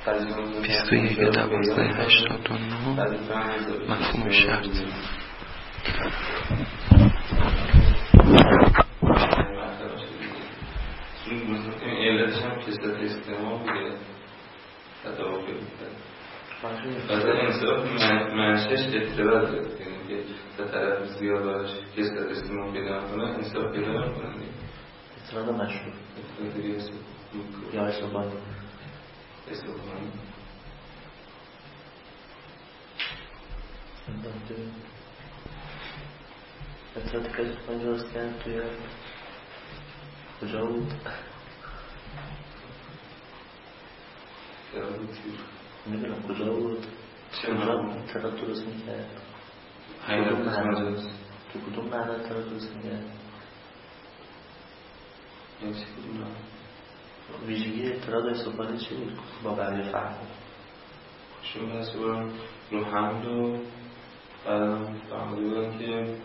21/12/89 مفهوم شرط. علتش هم کسرت استعمال بوده تطابق بوده مثلا انصراف منشش اعتراض داره، یعنی که تا طرف زیاد باش کسرت استعمال پیدا کنه انصراف پیدا نکنه اعتراض مشروع یا اصابانی اعتراض که من درست کرد توی کجا بود؟ میدونم کجا بود؟ کجا اعتراض درست میکرد؟ تو کدوم معنا اعتراض درست میکرد؟ ویژگی اعتراض اصابانی چی بود؟ با بقیه فهم شما دست برم رو حمد و بعدم فهمده بودن که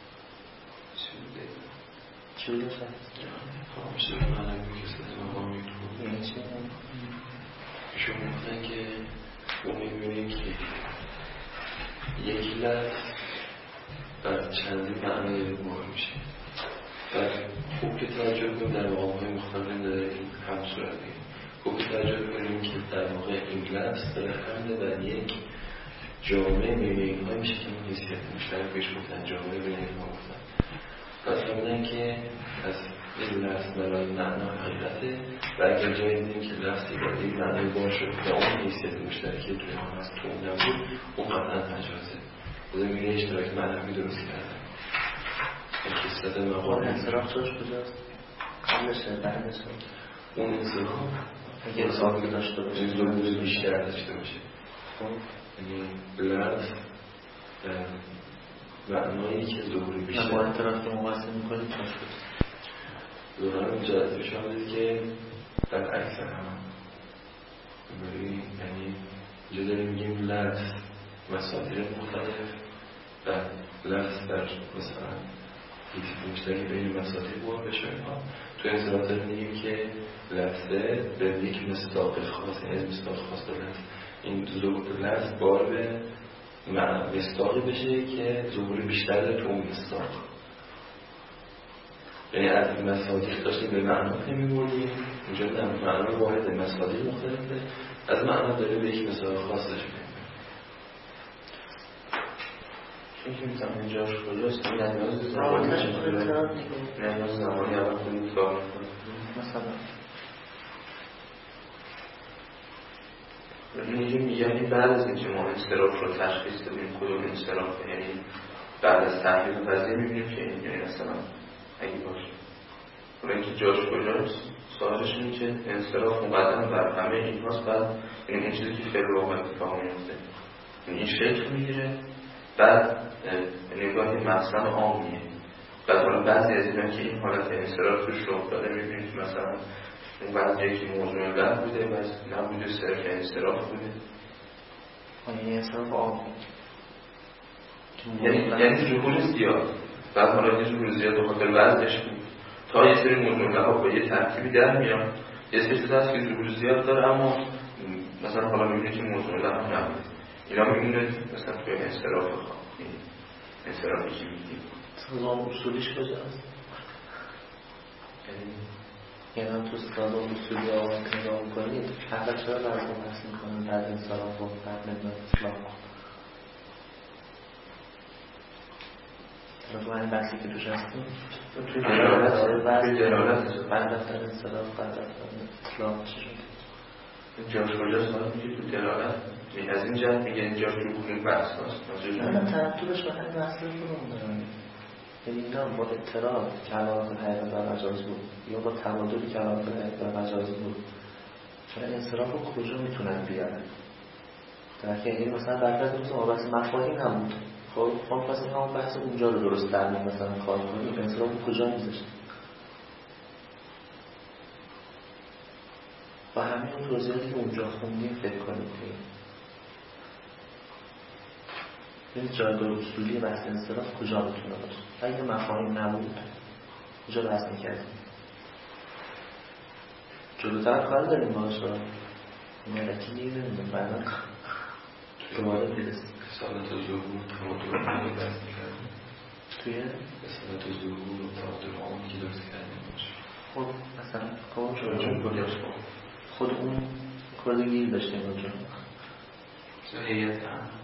چی بوده شد؟ فهمشه منم میکسد مقامی تو یعنی چی؟ شما گفتن که ما میبینیم که یکی لفظ بر چندی معنی مهم میشه و خوب که توجه کنیم در مقامهای مختلف داره هم صورت بگیم خوب که توجه کنیم که در واقع این لفظ داره حمله در یک جامعه میبینیم ها میشه که این حسیت مشترک بهش گفتن جامعه میبینیم ها گفتن پس فهمیدن که از این لفظ برای معنا حقیقته و اگر جایی دیدیم که لفظی باید این معنی باشه و اون حسیت مشترکی توی هم از تو نبود اون قطعا مجازه بودم میگه اشتراک معنی درست کردن کسرت مقام انصراف توش کجاست؟ قبلشه بعدشه اون انصراف اگه اصابی داشته باشه ظهور بیشتر داشته باشه یعنی لفظ معنایی که ظهور بیشتر با این طرف که مقایسه میکنید توش کجاست؟ ظهور مجازه شامل که در اکثر هم یعنی اینجا داریم میگیم لفظ مسادر مختلف و لفظ در مثلا یکی مشترک بین مسادر باید بشه تو انصراف داریم میگیم که لفظه به یک مصداق خاص یعنی مصداق خاص داریم این ظهور لفظ بار به مصداقی بشه که ظهور بیشتر داره تو اون مصداق یعنی از مسادر داشتیم به معنا میبردیم اینجا در معنا واحد مسادر مختلفه از معنا داره به یک مصداق خاص داشتیم اینکه میتونم اینجاش کجاست نیاز زمانی اول کنید کار مثلا یعنی بعد از اینکه ما انصراف رو تشخیص دادیم کدوم انصراف یعنی بعد از تحقیق قضیه میبینیم که این یعنی مثلا اگه باشه اون اینکه جاش کجاست سوالش اینه که انصراف مقدم بر همه این هاست بعد این چیزی که فعل واقع اتفاق میفته این شکل میگیره بعد نگاهی مقصد عامیه بعد حالا بعضی از اینا که این حالت انصراف توش رخ داده میبینید که مثلا اون بعضی که موضوع لب بوده و نبوده صرف انصراف بوده یعنی انصراف عامی یعنی جهول زیاد بعد حالا یه جهول زیاد به خاطر وزنش بود تا یه سری موضوع لب با یه ترکیبی در میان یه سری چیز هست که جهول زیاد داره اما مثلا حالا میبینید که موضوع لب نبوده اینا میبینید مثلا توی انصراف انصرافی که میگیم سازمان اصولیش کجاست؟ یعنی هم تو سازمان اصولی آقای که نگاه کنید حقا چرا لازم بحث میکنن در انصراف و در نگاه اسلام طرف این بحثی که توش هستیم توی دلالت بعد در انصراف بعد در اسلام چی شد؟ جاش کجاست باید میگه تو دلالت از این جهت میگه جاش رو کنید بحث هست نه ترتیبش به همین بحث رو دارم یعنی اینا با اعتراض که علامت حقیقت در مجاز بود یا با تبادلی که علامت حقیقت در مجاز بود چرا انصراف رو کجا میتونن بیارن در که اگه مثلا برکت مثلا بحث مفاهیم نبود خب پس همون بحث اونجا رو درست درمون مثلا کار کنیم انصراف رو کجا میذاشت و همین اون توضیحاتی که اونجا خوندیم فکر کنیم این جایگاه اصولی بحث انصراف کجا میتونه باشه اگه مفاهیم نبود کجا بحث میکردیم جلوتر کار داریم باشه ملکی نمیدونم بعدا دوباره میرسیم اصالت ظهور تعادل عام بحث میکردیم توی اصالت ظهور و تعادل عامی که درست کردیم باشه. خب مثلا خود اون کلی گیر داشتیم اونجا هیئت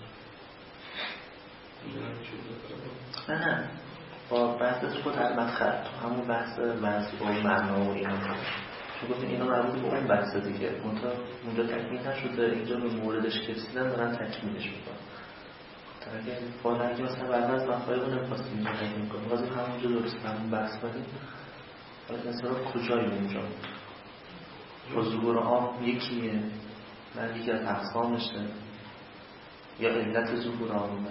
نه با بحث خود هر مدخل تو همون بحث و معنا و اینا چون گفتیم اینا مربوط به اون بحث دیگه اونجا تکمیل نشده اینجا به موردش که رسیدن دارن تکمیلش میکنن تا اگه فعلا مثلا بعد از مفاهیم رو نمی‌خواستیم اینجا تکمیل کنیم واسه همونجا درست همون بحث بدیم حالا انصراف کجایی اونجا با ظهور عام یکیه نه یکی از اقسامشه یا علت ظهور عامه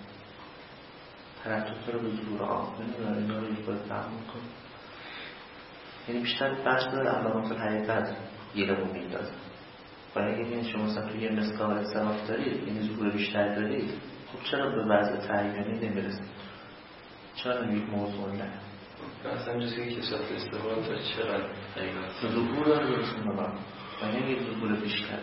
ترتب رو به ظهور عام نمیدونم اینا رو یک بار فهم میکنم یعنی بیشتر بحث داره علامات الحقیقت یه رو میندازه و اگه شما مثلا توی یه مثال انصراف دارید یعنی ظهور بیشتر دارید خب چرا به وضع تعیینی نمیرسید؟ چرا یک موضوع نه؟ اصلا جزی که کسات استقبال تا چقدر حقیقت ظهور داره درست میدونم و یعنی یک ظهور بیشتر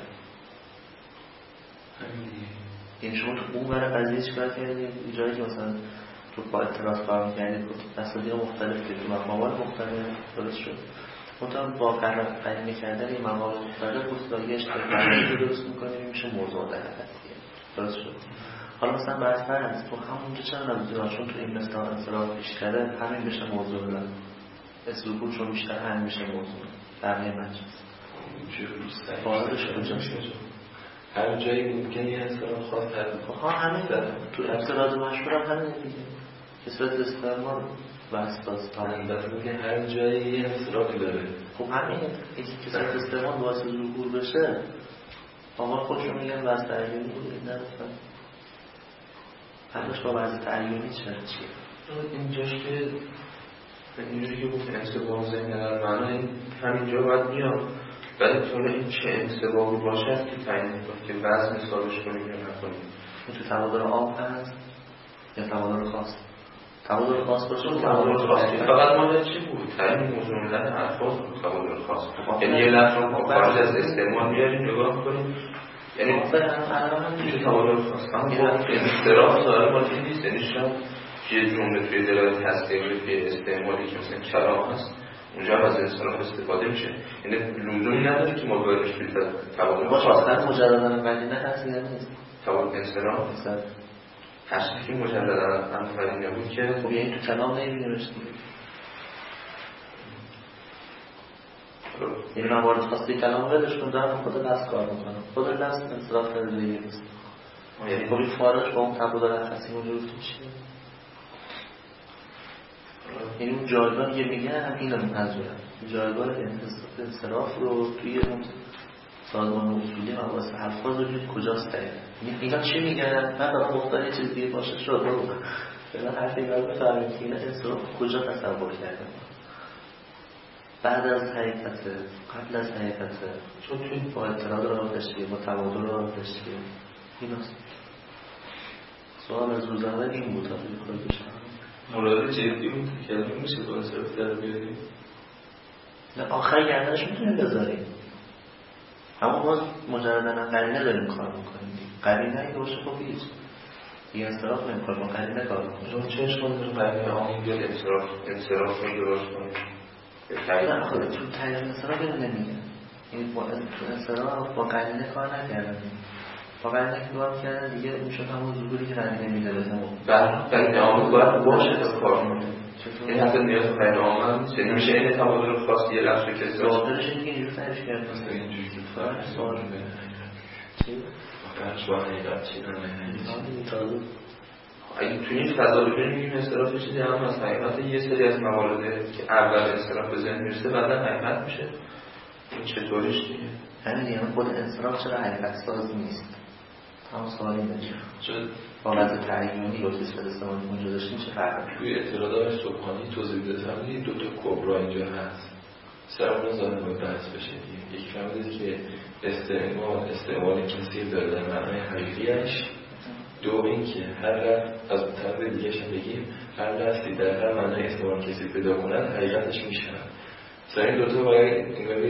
یعنی شما تو اون برای قضیه چکار کردید ایجایی که مثلا تو با اعتراض کار میکردید تصادیق مختلف که تو مقامات مختلف درست شد منطقه با قرینه کردن این مقامات مختلف گستایش قرینه درست میکنیم میشه موضوع در حقیقتیه درست شد حالا مثلا برفر هست تو همونجا چرا نمیدونم چون تو این مثلا انصراف بیشتره همین بشه موضوع دارن اسلوبون چون بیشتر همین بشه موضوع در یه مجلس فارغش کجا شد هر جایی ممکن یه انصراف خاص ها همین تو اعتراض مشهور هم همین دیگه کسرت استعمال و اساس البته میگه هر جایی یه انصرافی داره خب همین یکی کسرت استعمال واسه ظهور بشه آقا خودشون میگن واسه تعیینی بود این نرفتن همش با واسه تعیینی چیه اینجاش که اینجوری که بود انصباب ذهن در معنی همینجا باید میاد ولی طور این چه انصبابی باشد که تعیین کنید که وزن حسابش کنید یا نکنید این تو تبادل عام هست یا تبادل خاص تبادل خاص باشه تبادل خاص فقط مال چی بود تعیین مجموعه الفاظ بود تبادل خاص یعنی یه لفظ رو خارج از استعمال میاریم نگاه کنیم یعنی همین تبادل خاص اما انصراف ظاهر مال این نیست یعنی شاید یه جمله توی دلالت تصدیقی که استعمالی که مثلا کلام هست اونجا هم از انصراف استفاده میشه یعنی لزومی نداره که ما باید توی تبادل خاص اصلا مجردن قرینه هست یا نیست تبادل انصراف هرچی که مجردن انفرین نبود که خب یعنی تو کلام نمیبینیمش یعنی من وارد خواسته کلام قدش کن دارم خود دست کار میکنم خود دست انصراف کرده دیگه نیست یعنی خب این فارغ با اون تبادل اخصی موجود چیه؟ یعنی اون جایگاه یه میگن اینو منظورم جایگاه انصراف رو توی اون سازمان اصولی مباحث الفاظ وجود کجاست دقیقا اینا چی میگن من برای مختار یه چیز دیگه باشه شد بلا حرفی باید بفرمید که اینا انصراف کجا تصور کردن بعد از حقیقت قبل از حقیقت چون توی با اعتراض راه داشتیم با تبادل راه داشتیم این هست سوال از روزنده این بود خواهی بشم مراد جدی بود که میشه با انصراف در بیاریم نه آخر گردنش میتونیم بذاریم همون باز مجردن قرینه داریم کار میکنیم قرینه اگه باشه خب هیچ یه انصراف نمیکنیم با قرینه کار میکنیم چهش کنیم قرینه آمین بیاد انصراف رو درست کنیم نه خود تو تایید انصراف اینو نمیگن این با انصراف با قرینه کار نکردن با قرینه که کار کردن دیگه میشد همون ظهوری که قرینه میده بزنم قرینه آمین باید باشه تا کار میکنیم این حتی نیاز قرینه آمین نیست یعنی میشه این تبادل خاص یه لفظ رو کسی ظاهرش اینه که اینجور تایش کرد مثلا اینجوری که فرق سوال چی؟ فرقش با حقیقت چی نمیدونی اگه توی این فضا ببینیم میگیم انصراف چیزی هم از حقیقت یه سری از موارده که اول انصراف به ذهن میرسه بعدا حقیقت میشه این چطوریش دیگه همین یعنی خود انصراف چرا حقیقت ساز نیست هم سوالی داشت چرا با وضع تعیینی یا کسفت استعمالی اونجا داشتیم چه فرقی توی اعتراضات صبحانی توضیح دادم دیدید دو تا کبرا اینجا هست سر اون ظاهر باید بحث بشه دیگه یک فهمیدید که استعمال کثیر داره در معنای حقیقیش دو این که هر لفظ از طرف دیگه شم بگیم هر لفظی در هر معنای استعمال کثیر پیدا کنن حقیقتش میشن سر این دوتا باید انگاری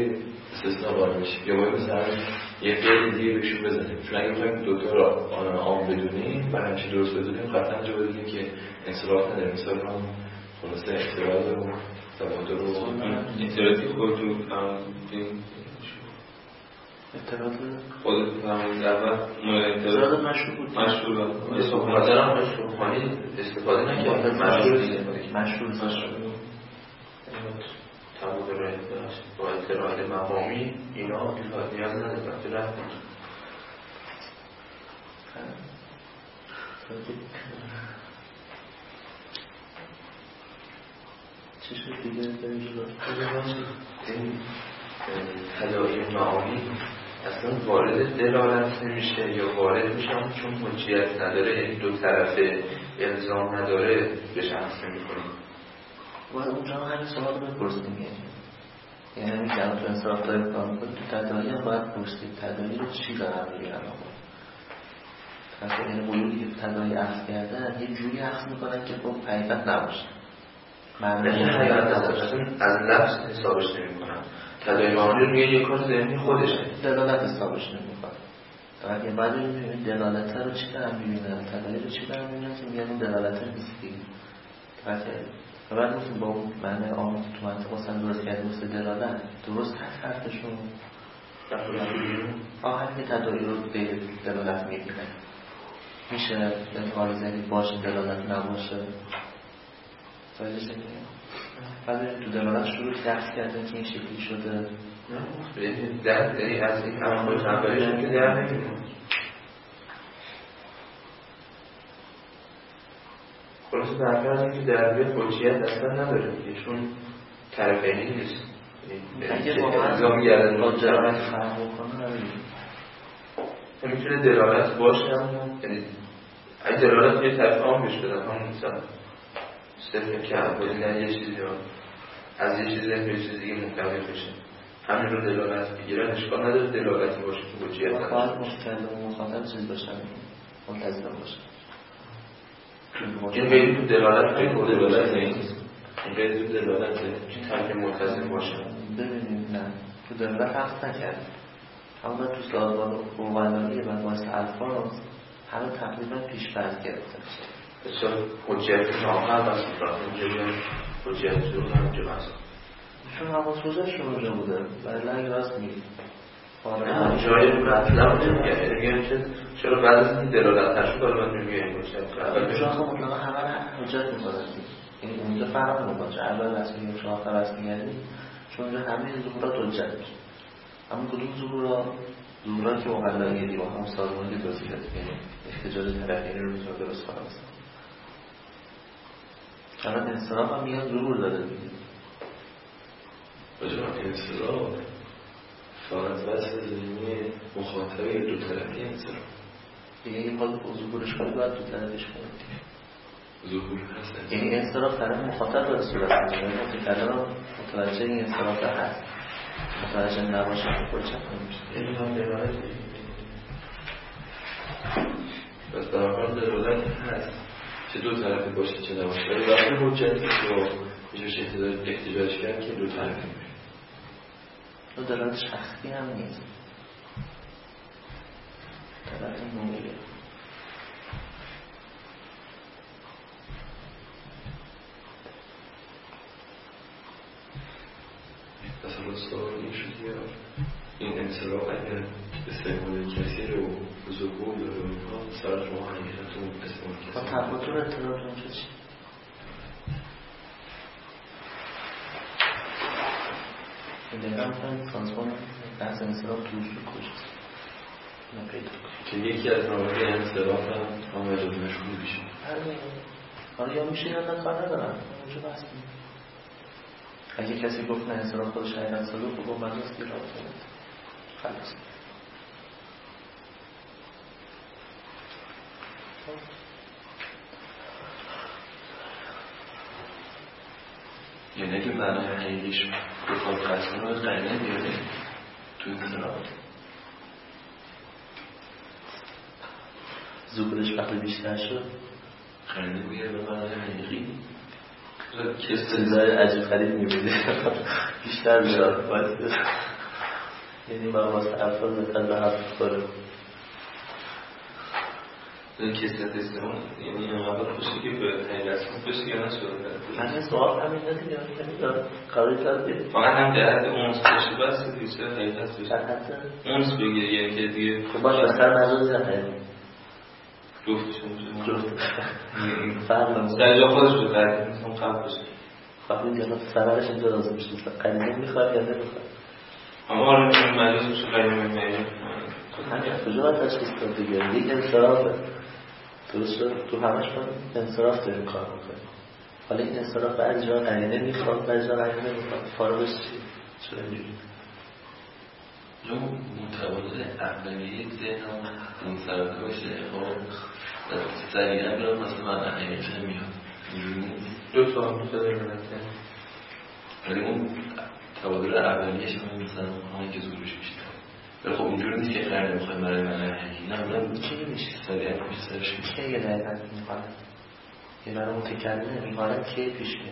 استثناء قائل بشه یا باید مثلا یه قید دیگه بهشون بزنیم. چون اگه بخوایم دوتا را عام بدونیم و همیشه درست بدونیم قطعا جا بدونیم که انصراف نداره. مثال هم خلاصه اعتراض و تبادر و اعتراضی خودتون فرمودین اعتراض خودتون فرمودین اول اعتراض مشروع بود. مشروع استفاده هم مشروعانی استفاده نکرد مشروع تبادر با اعتراض مقامی اینا نیاز نداره وقتی رفت چی شد دیگه بریم جلو؟ این تداعی معانی اصلا وارد دلالت نمیشه یا وارد میشم چون حجیت نداره، یعنی دو طرفه الزام نداره به شخص نمیکنیم. باید اونجا همین سوال بپرسیم، یعنی همین که تو انصراف داره کار میکنیم تو تداعی هم باید پرسیم تداعی رو چی دارم میگیرن آقا. یعنی قیودی که تداعی عرض کردن یه جوری عرض میکنن که خب حقیقت نباشه، معنی حقیقت نداره، از لفظ حسابش نمیکنن. تداعی معانی رو میگه یه کار ذهنی خودشه، دلالت حسابش نمیکنن. فقط یه بعد ببینیم دلالت رو چی دارم میبینن، تداعی رو چی دارم میبینن که میگن این دلالت نیستی. و بعد میتونیم با اون معنی آمد تو منطقه اصلا درست کرده مثل دلالت درست هست حرفشون همین که تداعی رو به دلالت میگیرن میشه انتقال ذهنی باشه دلالت نباشه. فایده شکلی بعد تو دلالت شروع درست کردن که این شکلی شده یعنی از این اعمال تنبالیشون که در نمیدون خلاص برکر از این که دربیه حجیت اصلا نداره چون طرفینی نیست. اگه واقعا با دلالت فرق کنه نداریم میتونه دلالت باشه، یعنی اگه دلالت یه طرف آن بهش بدن همون مثلا صرف که بودیدن یه چیزی رو از یه چیزی به چیز دیگه منتقل بشه همین رو دلالت بگیرن اشکال نداره دلالتی باشه که حجیت نداره. باید مستقل و مخاطب چیز باشن منتظر باشه. این قیدی تو دلالت نیست، این قیدی تو دلالت این طرف منتظر باشه. ببینیم نه تو دلالت حق نکرد اما تو سازمان قوانایی و باعث الفاظ همه تقریبا پیش فرض گرفته بسیار حجیت ناقل و سفرات اونجا حجیت زور همونجا بسید چون حواسوزشون اونجا بوده ولی اگه راست میگید نه جای مطلب نمیگه چرا بعد از این دلالت تشکل دارد نمیگه این حجیت شاخه مطلقا همه را حجت میکنه یعنی اونجا فرق نمیکنه چه اول رسمی و شاخه رسمی گردی چون اونجا همه ظهورات حجت میشه اما کدوم ظهورات که مقلایی و هم سازمانی که توضیح داد یعنی احتجاج طرفینی رو میتونه درست کنه مثلا انصراف هم میاد ظهور داده دیگه بجرم انصراف فقط وصل ذهنی مخاطبه دو طرفی انصراف دیگه این باید ظهورش کنید باید دو طرفش کنید ظهور هست یعنی انصراف طرف مخاطب داره صورت میگه که طرف متوجه این انصراف هست متوجه نباشه که خود چه نمیشه این هم دلالت بس برابر دلالت هست چه دو طرفی باشه چه نباشه ولی وقتی حجت رو میشه احتجاج کرد که دو طرفی میشه تو دلالت شخصی هم نیست دلالت نوعیه مثلا سوال این شد یا این انصراف اگر استعمال کسی رو ظهور داره اونها سر شما حقیقتون استعمال کسی با تفاوت اطلاعاتون چه چی؟ این دقیقا میتونید سانسمان بحث انصراف توشون کجاست نپیدا که یکی از موارد انصراف هم مجاز مشغول میشه حالا یا میشه یا نه کار ندارم اونجا بحث اگه کسی گفت نه انصراف خودش حقیقت ساده خب با مجاز گیر رابطه نده خلاص یعنی اگه معنی حقیقیش بخواد قصد رو قرینه بیاره توی انصراف ظهورش وقتی بیشتر شد قرینه بیاره به معنی حقیقی چیزای عجیب غریب میبینی بیشتر میشد یعنی واسه افراد بهتر به حرف بخوره. این کسرت استعمال یعنی اینقدر خوشی که به تایی رسم خوشی یا نشده همین سوال همین ندید یا همین قراری کردید فقط هم جهت اونس خوشی بسته دیگه چرا حقیقت بشه اونس بگیر یعنی که دیگه خب باشه بسر مجازی نخواهیم جفتشون جفت فرم سر جا خودش رو قرید میتونم قبل بشه خواهید یا سرش اینجا لازم بشه قریبه میخواهد یا نمیخواهد اما آره میتونم مجازش رو قریبه میمونیم همین کجا باید تشخیص داد دیگه یک انصرافه درست شد تو همش من انصراف داریم کار میکنیم حالا این انصراف بعضی جا قرینه میخواد بعضی جا قرینه نمیخواد فارغش چرا اینجوری جو متبادل اولیه ذهنم منصرفه باشه خب سریعا برم مثل من حقیقه میاد اینجوری نیست دو تا هم میشه داریم ولی اون تبادل اولیهش من مثلا همون که زورش بیشتر ولی خب اینجوری نیست که قرار نمیخوایم برای من حقیقی نه من چی میشه سریعا پیش سرش میشه که یه دقیقت میخواد یه برای متکلمه میخواد که پیش میاد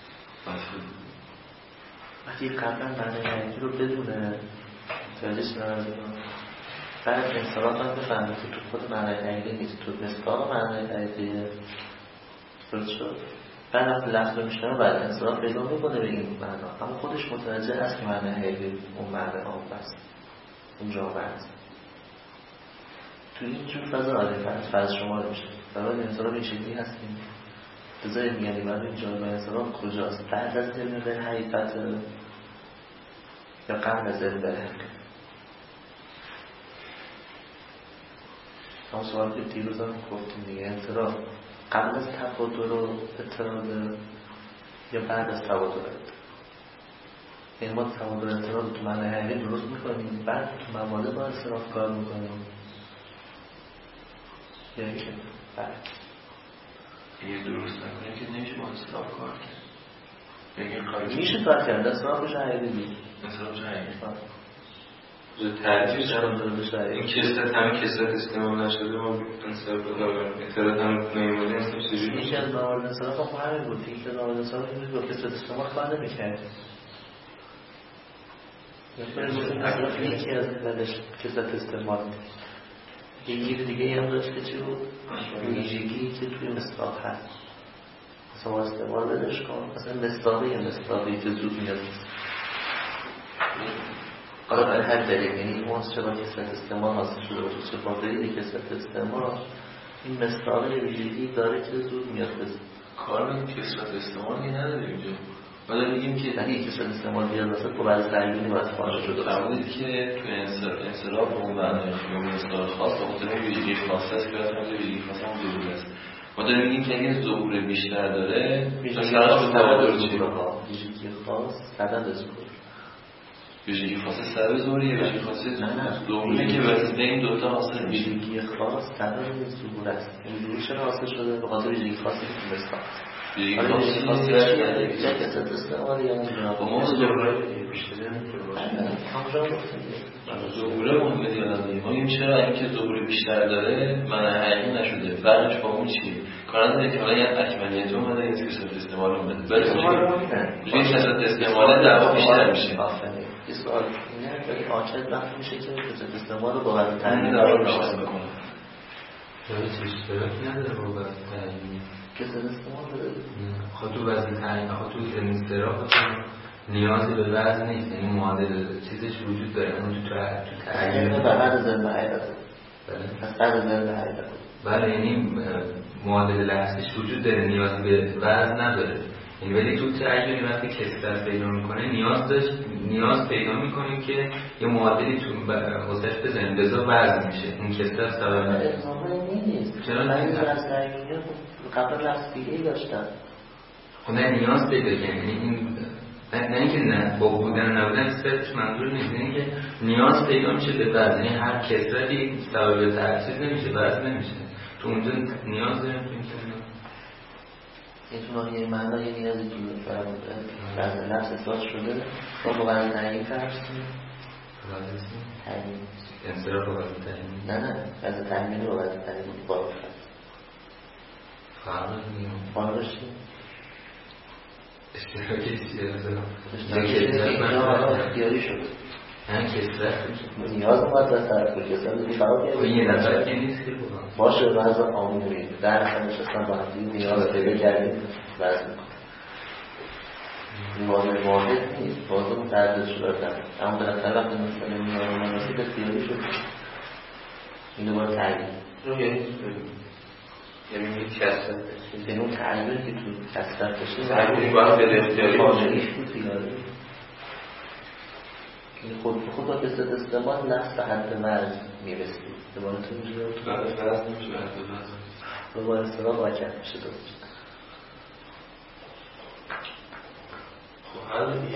وقتی قبلا معنی حقیقی رو بدونه توجهش نرزیم بعد انصراف هم بفهمه که تو خود معنی حقیقی نیست تو مصداق معنی حقیقیه درست شد بعد وقتی لفظ رو میشنم بعد انصراف پیدا میکنه به این معنا اما خودش متوجه است که معنی حقیقی اون معنی آن بست اونجا بست تو این جور فضا آره فرض شما میشه برای انصراف این شکلی هستیم بذاری میگنی برای این جای انصراف کجاست بعد از علم به حقیقت یا قبل از علم به حقیقت همون سوال که دیروز هم گفتیم دیگه انصراف قبل از تبادل و اعتراض یا بعد از تبادل یعنی ما تبادل اعتراض تو معنی حقیقی درست میکنیم بعد تو مواله با انصراف کار میکنیم یعنی که بعد اگه درست نکنیم که نمیشه با انصراف کار کرد میشه کار کرد انصرافش حقیقی دید انصرافش حقیقی ترجیح این کسرت همه کسرت استعمال نشده ما انصراف دارم اعتراض هم نیومده هستیم چجوری میشه از موارد انصراف هم همین بود که موارد انصراف این با کسرت استعمال کار نمیکرد انصراف یکی از کسرت استعمال یکی دیگه هم داشت که چی بود ویژگی که توی مصداق هست مثلا استعمال بدش کن مثلا مصداقی که زود میاد حالا برای هر دلیل یعنی اون چرا کسرت استعمال حاصل شده باشه چه باقی کسرت استعمال این مصداق ویژگی داره که زود میاد بزن کار به کسرت استعمال یه نداره اینجا ما داریم میگیم که اگه کسرت استعمال بیاد واسه تو بعد ترجیحی باید فارغ شده فرمودید که تو انصراف به اون معنای مصداق خاص به خاطر ویژگی خاص است که واسه ویژگی خاص هم ظهور است ما داریم میگیم که اگه ظهور بیشتر داره ویژگی خاص سبب ظهور ویژگی خاص سبب ظهوریه ویژگی خاص ظهوره که واسه این دوتا حاصل میشه ویژگی خاص سبب ظهور است این ظهور چرا حاصل شده به خاطر ویژگی خاصی که تو مصداق ویژگی خاصی چه کسرت استعمال یا اون با ما ظهوره بیشتره ظهوره مهمه دیگه ما این چرا اینکه ظهور بیشتر داره معنی حقیقی نشده فرقش با اون چیه کار نداره که حالا یه اکمالیت اومده این کسرت استعمال اومده ولی این کسرت استعمال دعوا بیشتر میشه یه سوال اینه ولی آکد وقت میشه که کسرت استعمال رو با وزن تعیین دعوا بیشتر میکنه ولی چیز اشتراکی نداره با وزن تعیین کسرت استعمال داره خود تو وزن تعیین خود تو انصراف نیازی به وزن نیست یعنی معادل چیزش وجود داره اون تو تعیین به بعد زنده حیرت پس بعد زنده حیرت بله یعنی معادل لحظش وجود داره نیازی به وزن نداره یعنی ولی تو تعیین وقتی کسرت پیدا میکنه نیاز پیدا میکنیم که یه معادلی تو واسش بزنیم لذا وزن میشه اون کسرت سبب نیست چرا بعضی از تعیین قبل لحظ دیگه داشتن خب نه نیاز پیدا یعنی این نه اینکه نه با بودن و نبودن صرفش منظور نیست اینکه نیاز پیدا میشه به وزن یعنی هر کسرتی سبب تأثیر نمیشه وزن نمیشه تو اونجا نیاز داریم تو این یه یه معنی یه نیازی که وزن نفس احساس شده با وزن تعیین فرستیم تعیین انصراف با وزن تعیین نه وزن تعیین با وزن تعیین باید فرقش چیه؟ اشتراکی چیه؟ اختیاری شد یعنی کسرت نیاز اومد از طرف کسرت دیگه فرق خب یه نفر که نیست که باشه وضع عامی میبینید در اصلا نشستن با همدیگه نیاز پیدا کردید وضع میکنید واحد نیست بازه متعدد شدن اما بالاخره وقتی مثلا نیاز مناسب اختیاری شد این دوباره تعیین یعنی یک کسرت یعنی اون تعیین که تو کسرت بشه تعیین باید به اختیاری خانهیش بود خیالی خود با کسرت استعمال لفظ حد مرز میرسید دوبارتون میشه تو بعد فرض نمیشه حد مرز رو با استعمال واکت میشه دوست خب حل دیگه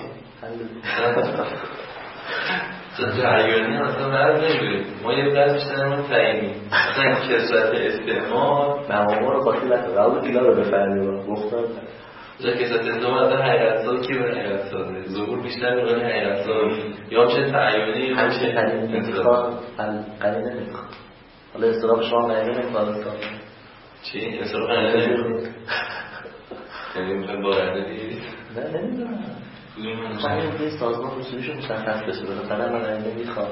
حل تعیینی اصلا مرز نمیره ما یه درس بیشتر تعیینی اصلا کسرت استعمال مقامه رو خاطی لکه راود دیلا رو بفرمی گفتم جا کسرت استعمال اصلا حقیقت ساز کی به حقیقت سازه ظهور بیشتر به حقیقت ساز یا چه تعیینی یا همیشه چه قلیل نمیخواد قلیل نمیخواد حالا اصطلاح شما قلیل نمیخواد چی؟ اصلا قلیل نمیخواد یعنی میخوایم بارنده دیگه نه نمیدونم خواهی یه سازمان رسولیشو مشخص بشه بالاخره من قلیل نمیخواد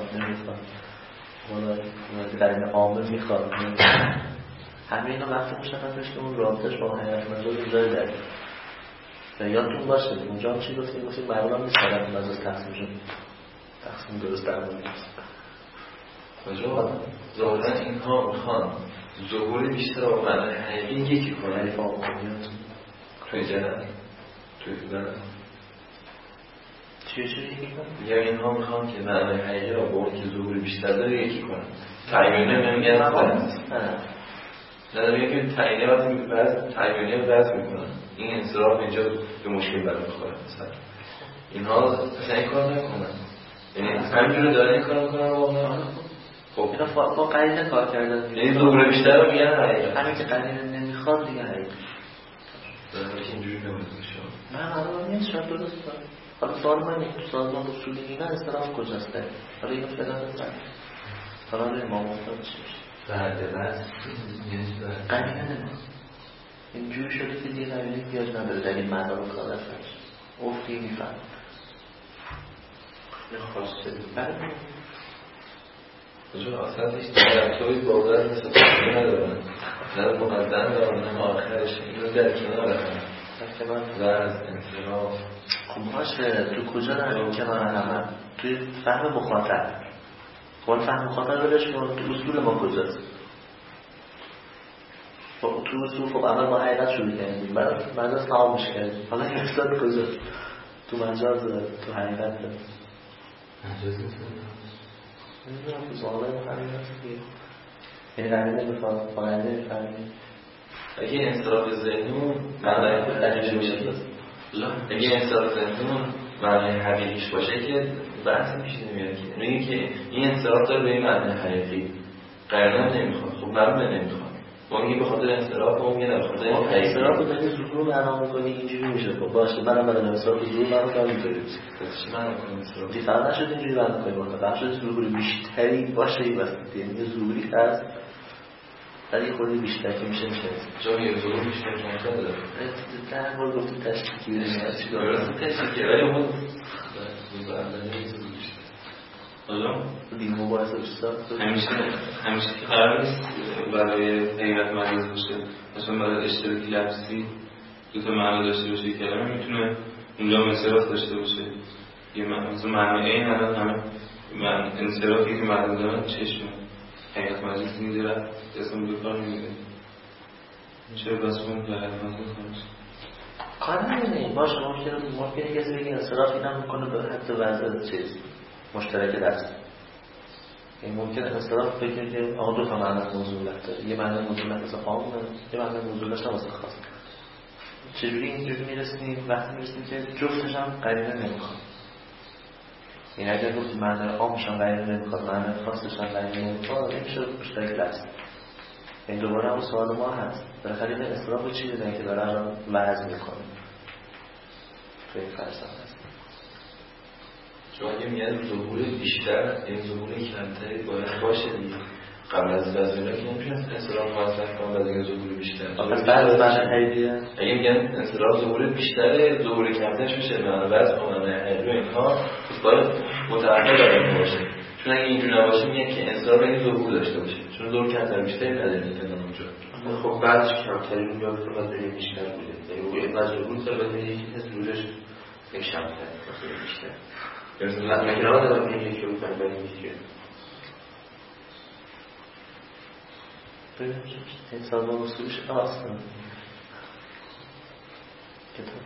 قلیل عامل میخواد همه اینا وقتی مشخص بشه اون رابطش با حیات مجاز اونجای داریم یادتون باشه اونجا هم چی گفتیم گفتیم معلوم نیست طرف مجاز تقسیم درست در مورد نیست کجا؟ ظاهرا اینها میخوان ظهور بیشتر و معنی حقیقی یکی کنن توی جنن توی فیدن چیه یکی کنن؟ یا اینها میخوان که معنی حقیقی را با اون که ظهور بیشتر داره یکی کنن تعیینه میگن نه میگه که تعیینه وقتی تعیینه وضع میکنن این انصراف اینجا به مشکل برای میخوره مثلا اینها اصلا این کار نکنن یعنی همینجور داره این کار میکنن واقعا خب اینا با قلیل کار کردن یعنی ظهور بیشتر رو میگن حقیقت همین که قلیل نمیخواد دیگه حقیقت داره اینجوری نمید میشه نه قرار نیست شاید درست کنم حالا سوال من این تو سازمان اصولی اینا استراف کجاست داره حالا اینو فعلا بزن حالا روی ما مفتاد چی میشه قلیل نمیخواد اینجور شده که دیگه قلیلی بیاج نداره در این مدار و کار ازش افتی میفهم خواسته بله کجا اصلاش درکتوی باقر مثل پاکی ندارن نه مقدم دارن نه آخرش این رو در کنار دارن از انصراف خب باشه تو کجا دارن کنار همه توی فهم مخاطب خب فهم مخاطب بلش کن تو اصول ما کجاست خب تو اصول خب اول با حقیقت شروع کردیم بعد مجاز تمامش کردیم حالا این اصلاح کجاست تو مجاز تو حقیقت داریم مجاز نیست نمیدونم تو سوال همین هست دیگه یعنی قلیل نمیخواد با قلیل نمیفهمیم اگه انصراف ذهنون معنی تجربه میشه اگه انصراف ذهنون معنی حقیقیش باشه که بحث پیش نمیاد که میگه که این انصراف داره به این معنی حقیقی قرنم نمیخواد خب معلومه نمیخواد ما میگه به خاطر انصراف ما میگه نه خاطر حقیقی انصراف رو داری ظهور معنا میکنی اینجوری میشه خب باشه منم برای انصراف ظهور معنا کنم اینطوری میشه چی معنا کنم انصراف دیفرق نشد اینجوری معنا کنی مثلا بخش ظهور بیشتری باشه این وسط یعنی ظهوری هست ولی خودی بیشتر که میشه جا میگه ظهور بیشتر که داره در مورد گفتیم تشکیکی بودیم درست تشکیکی ولی اون حالا دیگه مباحثه بیشتر همیشه که قرار نیست برای حقیقت مجاز باشه مثلا برای اشتراکی لفظی دو تا معنی داشته باشه کلمه میتونه اونجا انصراف داشته باشه یه معنی این همه انصرافی که معنی دارن چشمه حقیقت مجاز میداره اسم دو کار نمیده چرا بس اون که حقیقت مجاز نمیشه کار نمیدونیم باشه ممکنه کسی بگه انصراف اینا میکنه به حتی وضع چیز مشترک درست این ممکنه انصراف بگه که آقا دو تا معنی موضوعیت داره یه معنی موضوعیت مثل عام داره یه معنی موضوعیت مثل خاص چجوری اینجوری میرسیم وقتی میرسیم که جفتش هم قرینه نمیخواد این اگر گفت معنی عامش هم قرینه نمیخواد معنی خاصش هم قرینه نمیخواد این میشه مشترک درست این دوباره هم سوال ما هست بالاخره این انصراف چی دیدن که داره الان وضع میکنه تو این فلسفه هست چون اگه میاد ظهور بیشتر این ظهور کمتری باید باشه دیگه قبل از وزیره که نمیشن انصراف مصرف کنم بعد از ظهور بیشتر پس بعد از معنی حیدیه اگه میگن انصراف ظهور بیشتره ظهور کمترش میشه معنی وضع کنم حیدی و اینها باید متعهد داره باشه، چون اگه اینجور نباشه میگه که انصراف این ظهور داشته باشه، چون ظهور کمتر بیشتری نداره میتونن اونجا. خب بعدش کمتری اونجا باید بریم بیشتر بوده، یعنی اون این وجه بود داره باید یکی از ظهورش کمتر بیشتر مثلا مکنان دارم این یکی رو بکنم بریم یکی انسان با رسولش آسان کتاب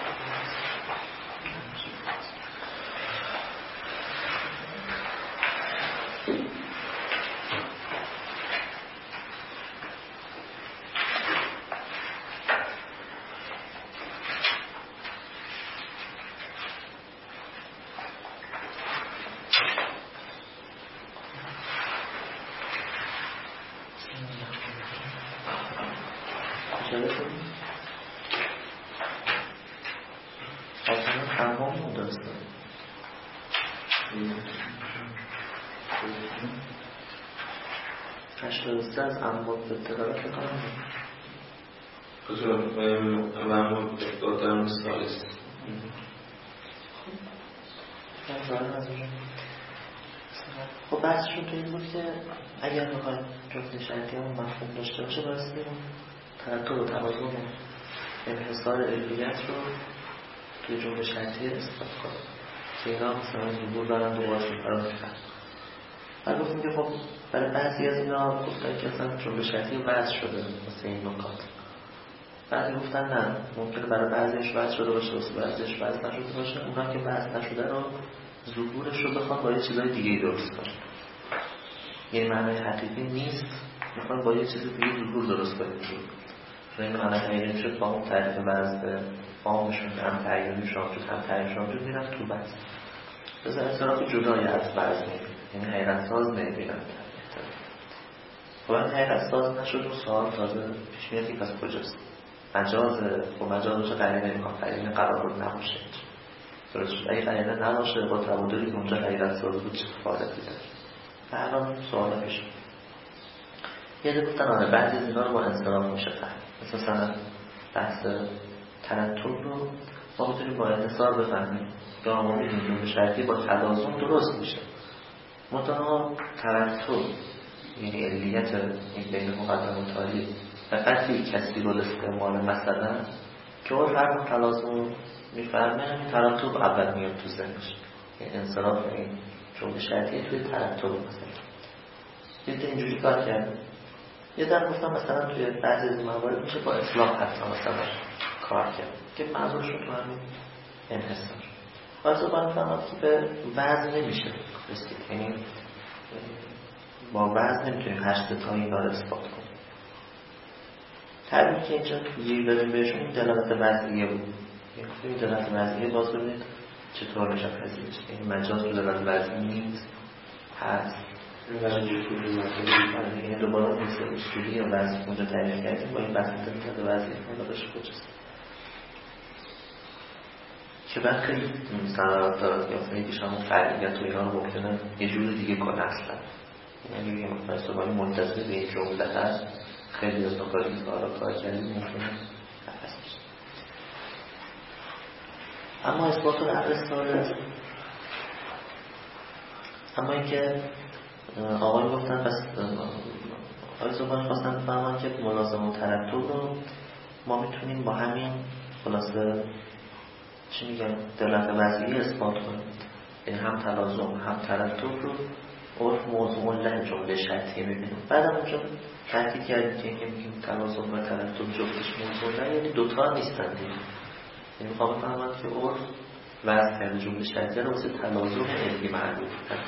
از انباد به تقرار کنم کجا و انباد دادن سالست خب بحثشون تو این بود که اگر بخواید جفت شرطی همون مفهوم داشته باشه باید بیم ترتب و توازن انحصار علمیت رو توی جفت شرطی اثبات کنم که اینا مثلا ظهور دارن دوباره فرار کرد. بعد گفتیم که خب برای بعضی از اینا گفتن که اصلا جمله شرطی وضع شده واسه این نکات. بعضی گفتن نه، ممکنه برای بعضیش وضع شده باشه واسه بعضیش وضع نشده باشه. اونا که وضع نشده رو ظهورش رو بخوان با یه چیزای دیگه درست کنن، یه معنی حقیقی نیست، میخوان با یه چیز دیگه ظهور درست کنن. این معنی حقیقی شد با اون تعریف وضع فامشون هم تعیینیشون شد هم تعیینشون شد میرن تو بحث بذار اصراف جدایی از وضع یعنی حیرت ساز نمیبینم. خب این حیرت ساز نشد و سوال تازه پیش میاد که پس کجاست؟ مجازه و مجازش قرینه میخوام قرینه قرار نباشه درست شد. اگه قرینه نباشه با تبادلی که اونجا حیرت ساز بود چه فعالیتی داره؟ الان سوال پیش یه ده گفتن آره بعضی از اینا رو با انصراف میشه فهم. مثلا بحث ترتب رو ما بتونیم با انحصار بفهمیم یا ما میدونیم شرطی با تلازم درست میشه. منتها ترتب یعنی علیت این بین مقدم و تالی و قطعی کسی رو استعمال مثلا که اون فرق تلازم میفرمه همین ترتب اول میاد تو ذهنش، یعنی انصراف این جمله شرطی توی ترتب مثلا یه اینجوری کار کرد. یه در گفتم مثلا توی بعضی از موارد میشه با اصلاح حتی مثلا کار کرد که معذورشون تو همین انحصار واسه باید فهمد که به وزن نمیشه رسید، یعنی با وزن نمیتونیم هر ستایی اینا رو اثبات کنیم. تعبیری که اینجا گیر داریم بهشون این دلالت وضعیه بود. این دلالت وضعیه باز ببینید چطور میشه پذیرش، این مجاز رو دلالت وضعی نیست هست این دوباره مثل اصولی یا وضعی اونجا تعریف کردیم با این بحث دلالت وضعی اونجا بشه کجاست که بعد خیلی سنوات دارد یا خیلی شما فعلیت و اینا رو ممکنه یه جور دیگه کنه اصلا. یعنی یه مفصولی منتظر به این جمله هست خیلی از نکاتی کار کردیم ممکنه نفس میشه. اما اثبات العقل ساله اما اینکه آقای گفتن پس آقای زبان خواستن فهمن که ملازم و ترتب رو ما میتونیم با همین خلاصه چی میگم دلالت وضعی اثبات کنیم، یعنی هم تلازم هم ترتب رو عرف موضوع له جمله شرطی میبینیم. بعدم اونجا تحقیق کردیم که میگیم تلازم و ترتب جفتش موضوع له یعنی دوتا نیستن دیگه، یعنی میخوام بفهمم که عرف وضع کرده جمله شرطی رو واسه تلازم علمی معلوم کرد.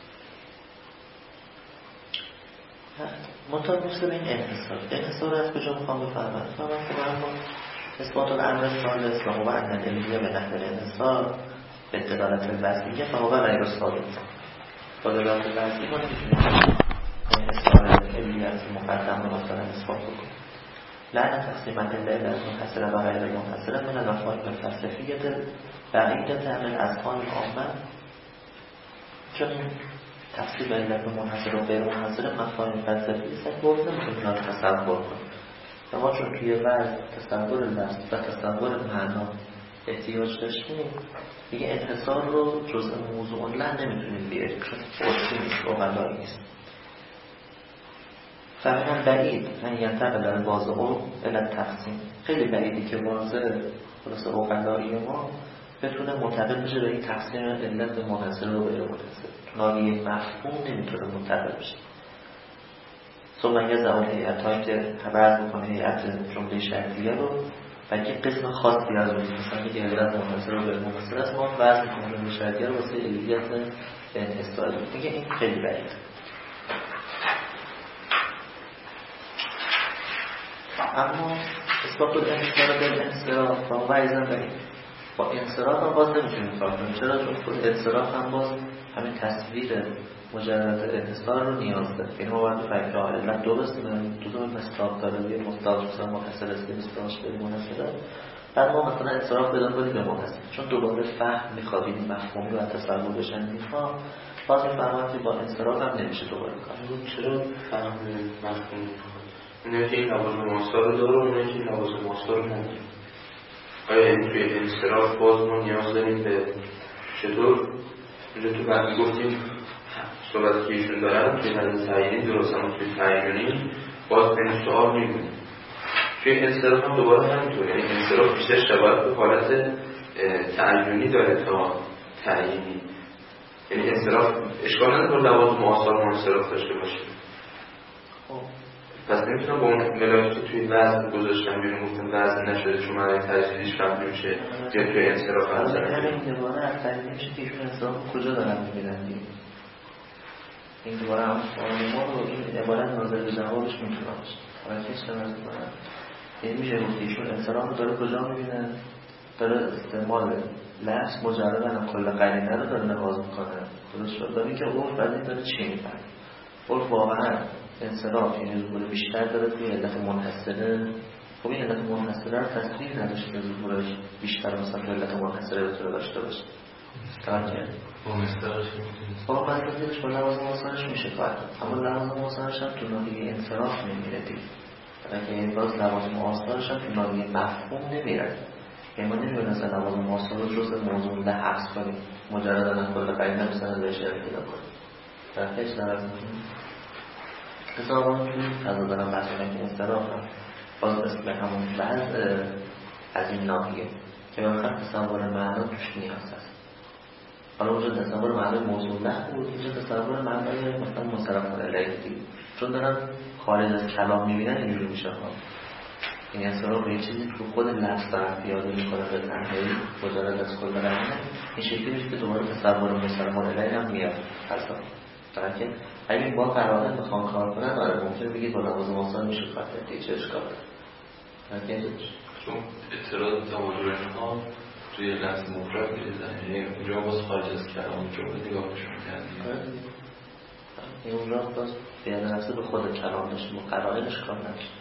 منطقه گفته به این انحصار از کجا میخوام بفهمم که برام اثبات الامر الثالث و هو ان العلمیه به نحو الانحصار به دلالت وضعیه فهو غیر ثابت. با دلالت وضعی ما نمیتونیم انحصار علمیه از مقدم رو مثلا اثبات بکنیم. لعنه تقسیم العله از منحصره و غیر منحصره من المفاهیم الفلسفیه بعیدة عن الاذهان العامه، چون تقسیم علت منحصر و غیر منحصره مفاهیم فلسفی است که باید نمیتونیم تصور کنیم. اما چون توی وضع تصور لفظ و تصور معنا احتیاج داشتیم دیگه انحصار رو جزء موضوع لن نمیتونیم بیاریم چون عرفی نیست اوغلایی نیست. فهمن بعید من ینتقل در واضع او علت تقسیم خیلی بعیدی که واضع خلاص اوغلایی ما بتونه منتقل بشه به این تقسیم علت به منحصر و غیر منحصر. ناحیه مفهوم نمیتونه منتقل بشه. ثم یه زمان هیئت‌هایی که خبر میکنه هیئت جمله شرطیه رو و یک قسم خاصی از اون مثلا میگه علت منحصر و غیر منحصر است ما وضع میکنه جمله شرطیه رو واسه علیت انحصاری میگه این خیلی بعید. اما اثبات الانحصار بالانصراف و وایزن بعید. با انصراف هم باز نمیتونیم کار کنیم. چرا؟ چون خود انصراف هم باز همین تصویر مجرد انحصار رو نیاز داره. یعنی ما باید بفهمیم که علت درست دو تا مصداق داره، یه مصداق مثلا منحصر است، مصداقش به منحصر. بعد ما مثلا انصراف بدون کنیم به منحصر. چون دوباره فهم میخواد این مفهومی و تصور بشن اینها باز میفهمن که با انصراف هم نمیشه دوباره کار. چرا فهم مفهوم میخواد؟ اینه که این لوازم ماسا رو داره، اونه که این لوازم ماسا رو نداره. آیا این توی انصراف باز ما نیاز داریم به چطور؟ اینجا تو بعد گفتیم صحبت که ایشون دارن توی حد تعیینی درست هم توی تعیینی باز به این سوال میبونیم. توی انصراف هم دوباره همینطور، یعنی انصراف بیشتر شباهت به حالت تعیینی داره تا تعیینی. یعنی انصراف اشکال نداره با لوازم آثار ما انصراف داشته باشه. پس نمیتونم با اون ملاک که توی وزن گذاشتم بیرون گفتم وزن نشده چون معنی تجدیدش فهم نمیشه یا توی انصراف هم زنم این دوباره از تعیین نمیشه که ایشون انصراف کجا دارن میبینن دیگه. این دوباره هم سوال ما رو این عبارت ناظر به جوابش میتونه باشه. حالا که اشتماز میکنن این میشه گفت ایشون انصراف رو داره کجا میبینن؟ داره استعمال لفظ مجرد هم کل قرینه رو داره نواز میکنه. درست شد داره که عرف بعد این داره چی میفرد؟ عرف واقعا انصراف یعنی زبور بیشتر داره توی علت منحصره. خب این علت منحصره رو تصریح نداشته زبورش بیشتر مثلا توی علت منحصره بتونه داشته باشه. توجه؟ با مستقش با مستقش با لوازم آثارش میشه کار اما لوازم آثارش هم تو ناحیه انصراف نمیره دیگه. که این باز لوازم آثارش هم تو ناحیه مفهوم نمیره. یعنی ما نمیره مثلا لوازم آثار رو جز موضوع ده حفظ کنیم مجرد از کل قرینه مثلا بهش ارتباط کنیم. در حقیقت لوازم حسابان توی فضا دارم بحث کنم که انصراف هم باز به همون بعض از این ناحیه که بخاطر تصور معنا توش نیاز هست. حالا اونجا تصور معنای موضوع نه بود، اینجا تصور معنای مثلا مصرف علیه دید چون دارن خارج از کلام میبینن اینجور میشه ها. این انصراف به یه چیزی که خود لفظ دارن پیاده میکنه به تنهایی مجرد از کل قرینه این شکلی میشه که دوباره تصور مصرف علیه هم میاد حساب برای که اگه با قرارن بخوان کار کنن آره ممکنه بگید با لوازم آثار میشه کار کرد دیگه چه اشکال داره. چون اعتراض تماجر اینها توی لفظ مفرد میریزن یعنی اونجا باز خارج از کلام جمله نگاهشون کردیم این اونجا باز بیان نفسه به خود کلام داشته با قرارنش کار نشد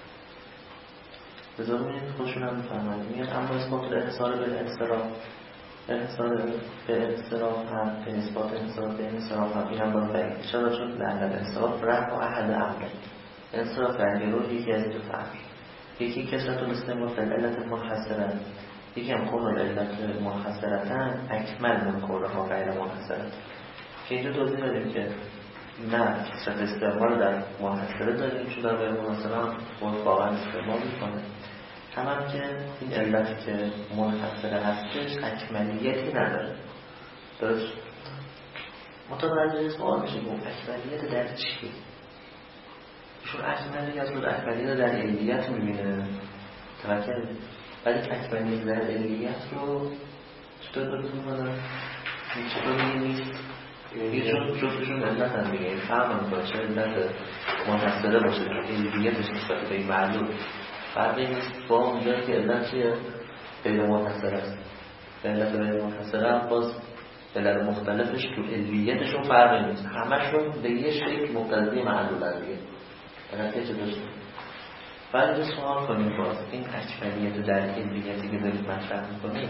بذارم این خودشون هم میفرمند میگن اما اثبات الانحصار بالانصراف انحصار به انصراف هم به نسبت انحصار به انصراف هم این هم باید بگید چرا چون لعن الانصراف رفع احد امره انصراف رنگی رو یکی از دو فرق یکی کسرت الاستعمال فی العلت منحصره یکی هم کون العلت منحصرتن اکمل من کونها غیر منحصرت که اینجا توضیح داریم که نه کسرت استعمال در منحصره داریم چون در غیر منحصره هم واقعا استعمال میکنه هم که این علتی که منحصره هستش اکملیتی نداره درست متوجه سوال میشه که اکملیت در چی؟ چون اکملیت رو اکملیت در علیت میبینه توجه ولی اکملیت در علیت رو چطور درست میکنه؟ چطور نیست؟ یه جفتشون علت هم دیگه این فرق هم باشه علت منحصره باشه علیتش نسبت به این معلوم فرقی نیست با اونجا که علت چیه؟ غیر منحصره است به علت غیر منحصره هم باز علت مختلفش تو علیتشون فرقی نیست همشون به یه شکل مقتضی معلول هم دیگه علتی چه داشته بعد اینجا سوال کنیم باز این اکملیت در علیتی که دارید مطرح میکنید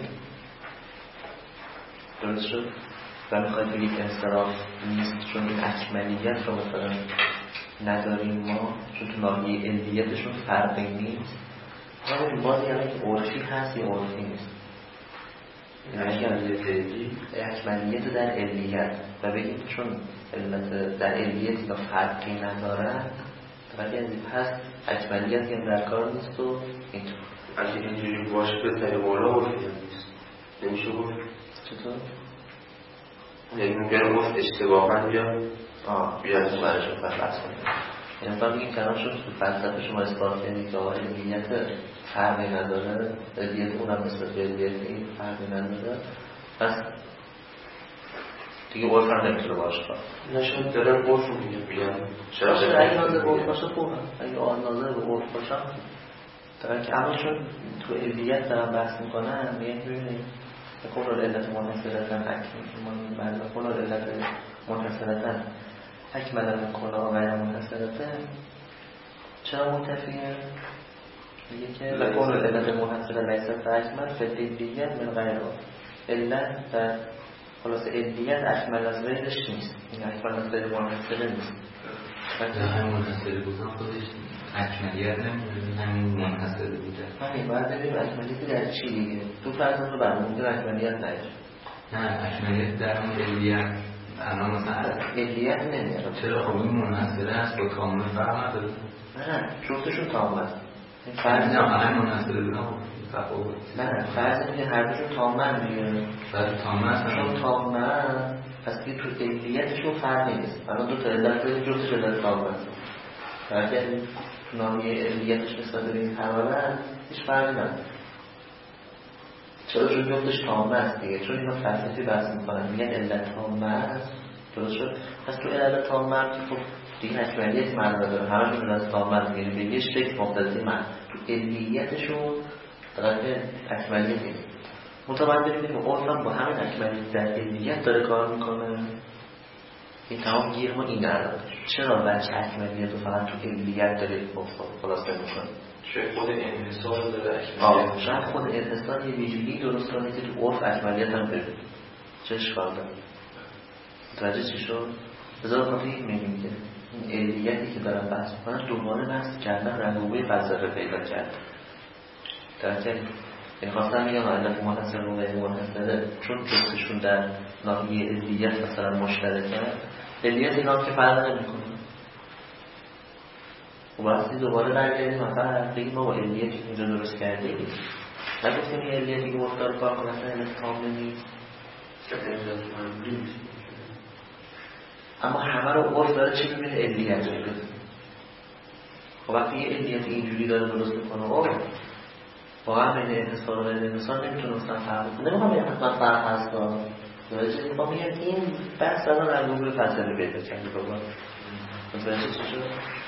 درست شد؟ و میخواید بگید انصراف نیست چون این اکملیت رو مثلا نداریم ما چون تو ناحیه علیتشون فرقی نیست ولی بازی همه که عرفی هست یا عرفی نیست اکملیت در علیت و بگیم چون علت در علیت یا فرقی ندارن ولی از این پس اکملیت هم در کار نیست و اینطور اگه اینجوری باشه به طریق بالا عرفی هم نیست نمیشه گفت چطور؟ یعنی ممکنه گفت اشتباهاً بیاد بیاد برش رو بحث کنیم یعنی تا بگیم کنار شد تو فلسفه شما اثبات کردید که علیت فرقی نداره علیت اونم نسبت به علیت این فرقی نداره پس دیگه عرف هم نمیتونه باشه نشد دارم عرف رو میگم چرا اگه ناظر به عرف باشه خوبه اگه ناظر به عرف باشه دارن که اما چون تو علیت دارم بحث میکنن میگن ببینید کل العلت منحصرتن کل العلت منحصرتن اکمل من کلا غیر منحصرتن چرا منتفیه؟ میگه که کل العلت منحصره لیست اکمل فعلیت من غیر علت در خلاص علیت اکمل از غیرش نیست این اکمل از غیر منحصره نیست همین منحصره بودن خودش اکملیت نمیدونی همین منحصره بوده همین باید ببینیم اکملیت در چی دیگه تو فرضم رو برمونده اکملیت نگه نه اکملیت در اون علیت الان مثلا علیت نمیاره چرا خب این منحصره است با کامل فرق نداره نه جفتشون تام است فرض نه همین منحصره بودن تفاوت نه فرض میگه هر دوشون تامن دیگه بعد تامن چون تامن پس که تو علیتشون فرقی نیست الان دو تا علت جفتش علت تام است اگر نامی علیتش نسبت به این حوالن هیچ فرقی نداره چرا چون جفتش تامه است دیگه چون اینا فلسفی بحث میکنن میگن علت تامه است درست شد پس تو علت تامه خب دیگه اکملیت معنی نداره همشون علت تامه است یعنی به یه شکل مقتضی معنی تو علیتشون طرف اکملیت نیست متوجه ببینیم عرفم با همین اکملیت در علیت داره کار میکنه این تمام گیر ما این الان چرا بچه اکملیت رو فقط تو علیت داره خلاصه میکنه شاید خود انحصار داره اکملیت شاید خود انحصار یه ویژگی درست کنه که تو عرف اکملیت هم ببینید چه اشکال داره متوجه چی شد؟ بذار خاطر این میگیم که این علیتی که دارن بحث میکنن دوباره بحث کردن رنگوبه فلسفه پیدا کرد درسته این خواستم میگم علت منحصر و غیر منحصره چون جفتشون در ناحیه علیت مثلا مشترکه علیت اینا که فرق نمیکنه و وقتی دوباره برگردیم مثلا بگیم ما با علیتی که اینجا درست کردیم نگفتیم این علیتی که مختار کار کنه مثلا علت کامل نیست اما همه رو عرف داره چی ببینه علیت بگید و وقتی یه علیت اینجوری داره درست میکنه واقعا بین انحصار و غیر انحصار نمیتونه مثلا فرق کنه نمیخوام بگم حتما فرق هست درسته میخوام بگم این بحث الان رنگوبه فلسفی پیدا کرده بابا متوجه چی شد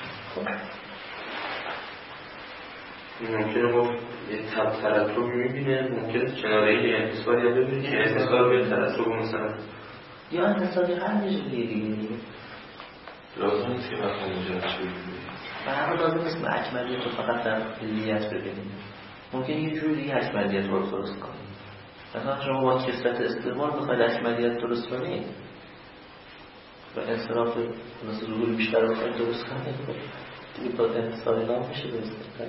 ممکنه گفت یه ترتب میبینه ممکنه کناره یه انحصار یا ببینید که انحصار به ترتب مثلا یا انحصاری هر دیگه لازم نیست که مثلا اینجا چی ببینید و همه لازم نیست ما اکملیت رو فقط در علیت ببینیم ممکن یه جوری دیگه اکملیت رو درست کنیم مثلا شما با کثرت استعمال میخواید اکملیت درست کنید و انصراف مثل ظهور بیشتر رو بخواید درست کنید دیگه با انحصاری نام میشه درست کنید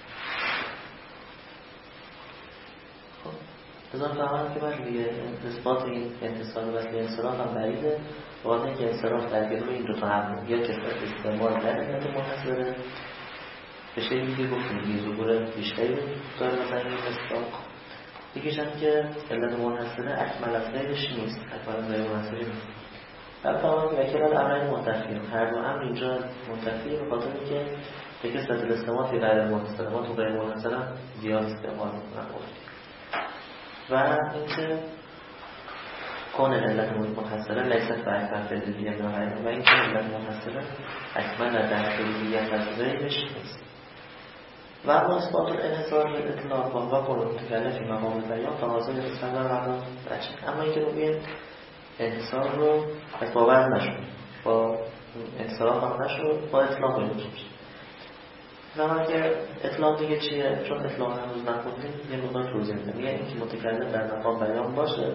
خب بذار فهمم که من دیگه اثبات این انحصار و انصراف هم بعیده واضحه اینکه انصراف در گروه این دوتا هم یا کثرت استعمال در علت منحصره بشه این دیگه گفتیم دیگه ظهور بیشتری داره مثلا این مصداق دیگه هم که علت منحصره اکمل از غیرش نیست اکمل از غیر منحصره نیست بعد فهمم که وکیل الامرین منتفیه هر دو امر اینجا منتفیه به خاطر اینکه به کثرت الاستعمال که غیر منحصره ما تو غیر منحصره زیاد استعمال میکنن و اینکه کون علت منحصره لیست و اکمل فعلیه و اینکه علت منحصره اکمل در فعلیه از غیرش نیست و اما اثبات الانحصار به اطلاق و قول متکلم فی مقام بیان تقاضا رسالت و مقام بچه اما اینکه بگیم انحصار رو از باور نشد با انحصار هم نشد با اطلاق رو میشه و اگر اطلاق دیگه چیه چون اطلاق هنوز نخوندیم یه مقدار توضیح میدم یعنی اینکه متکلم در مقام بیان باشه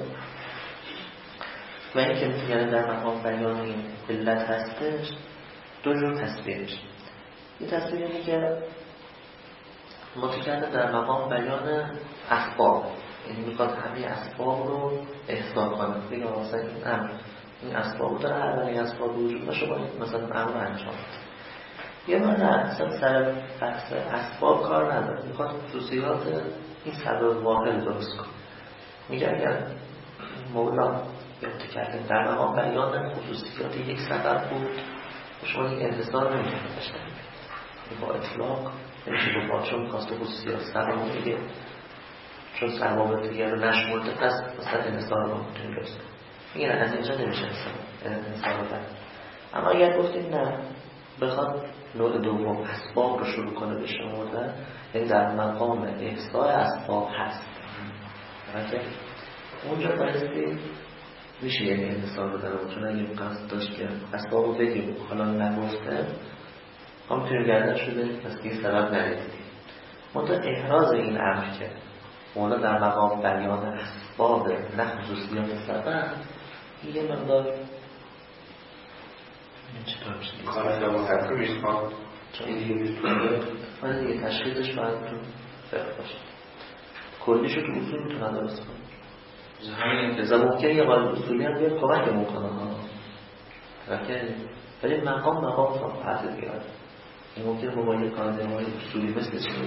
و اینکه متکلم در مقام بیان این علت هستش دو جور تصویر میشه یه تصویر اینه که متکلم در مقام بیان اخبار یعنی میخواد همه اسباب رو احسان کنه. بگم مثلا این اسباب داره، هر این اسباب وجود باشه باید مثلا امر انجام یه من نه اصلا سر بحث اسباب کار نداره، میخواد خصوصیات این سبب واحد درست کنه. میگه اگر مولا یا تکلم در مقام بیان خصوصیات یک سبب بود شما یک انتظار نمیتونه داشته با اطلاق نمیشه با چون میخواست خصوصیات سبب میگه چون سبب دیگر رو نشمرده پس مثلا انتظار رو میتونیم درست کنیم. میگه از اینجا نمیشه انتظار رو برد. اما اگر گفتیم نه بخواد نوع دوم اسباب رو شروع کنه به شمردن، یعنی در مقام احصای اسباب هست اونجا بایستی میشه یعنی انتظار رو داره، چون اگه قصد داشت که اسباب رو بگیم حالا نگفته هم میتونیم گردن شده پس که این سبب نریدیم. منطقه احراز این امر که مولا در مقام بیان اسباب نه خصوصیات سبب یه مقدار چطور میشه کار نماحتی میشخواد این دیگه میتونه من دیگه تشخیصش باید تو فرق باشه، کلیشو تو اصول میتونه درست کنه. ازا ممکنه یه قاعده اصولی هم بیاد کمک ممکنه ها ولی مقام صفحت بیاد. این ممکنه با یه قاعده های اصولی مثل چه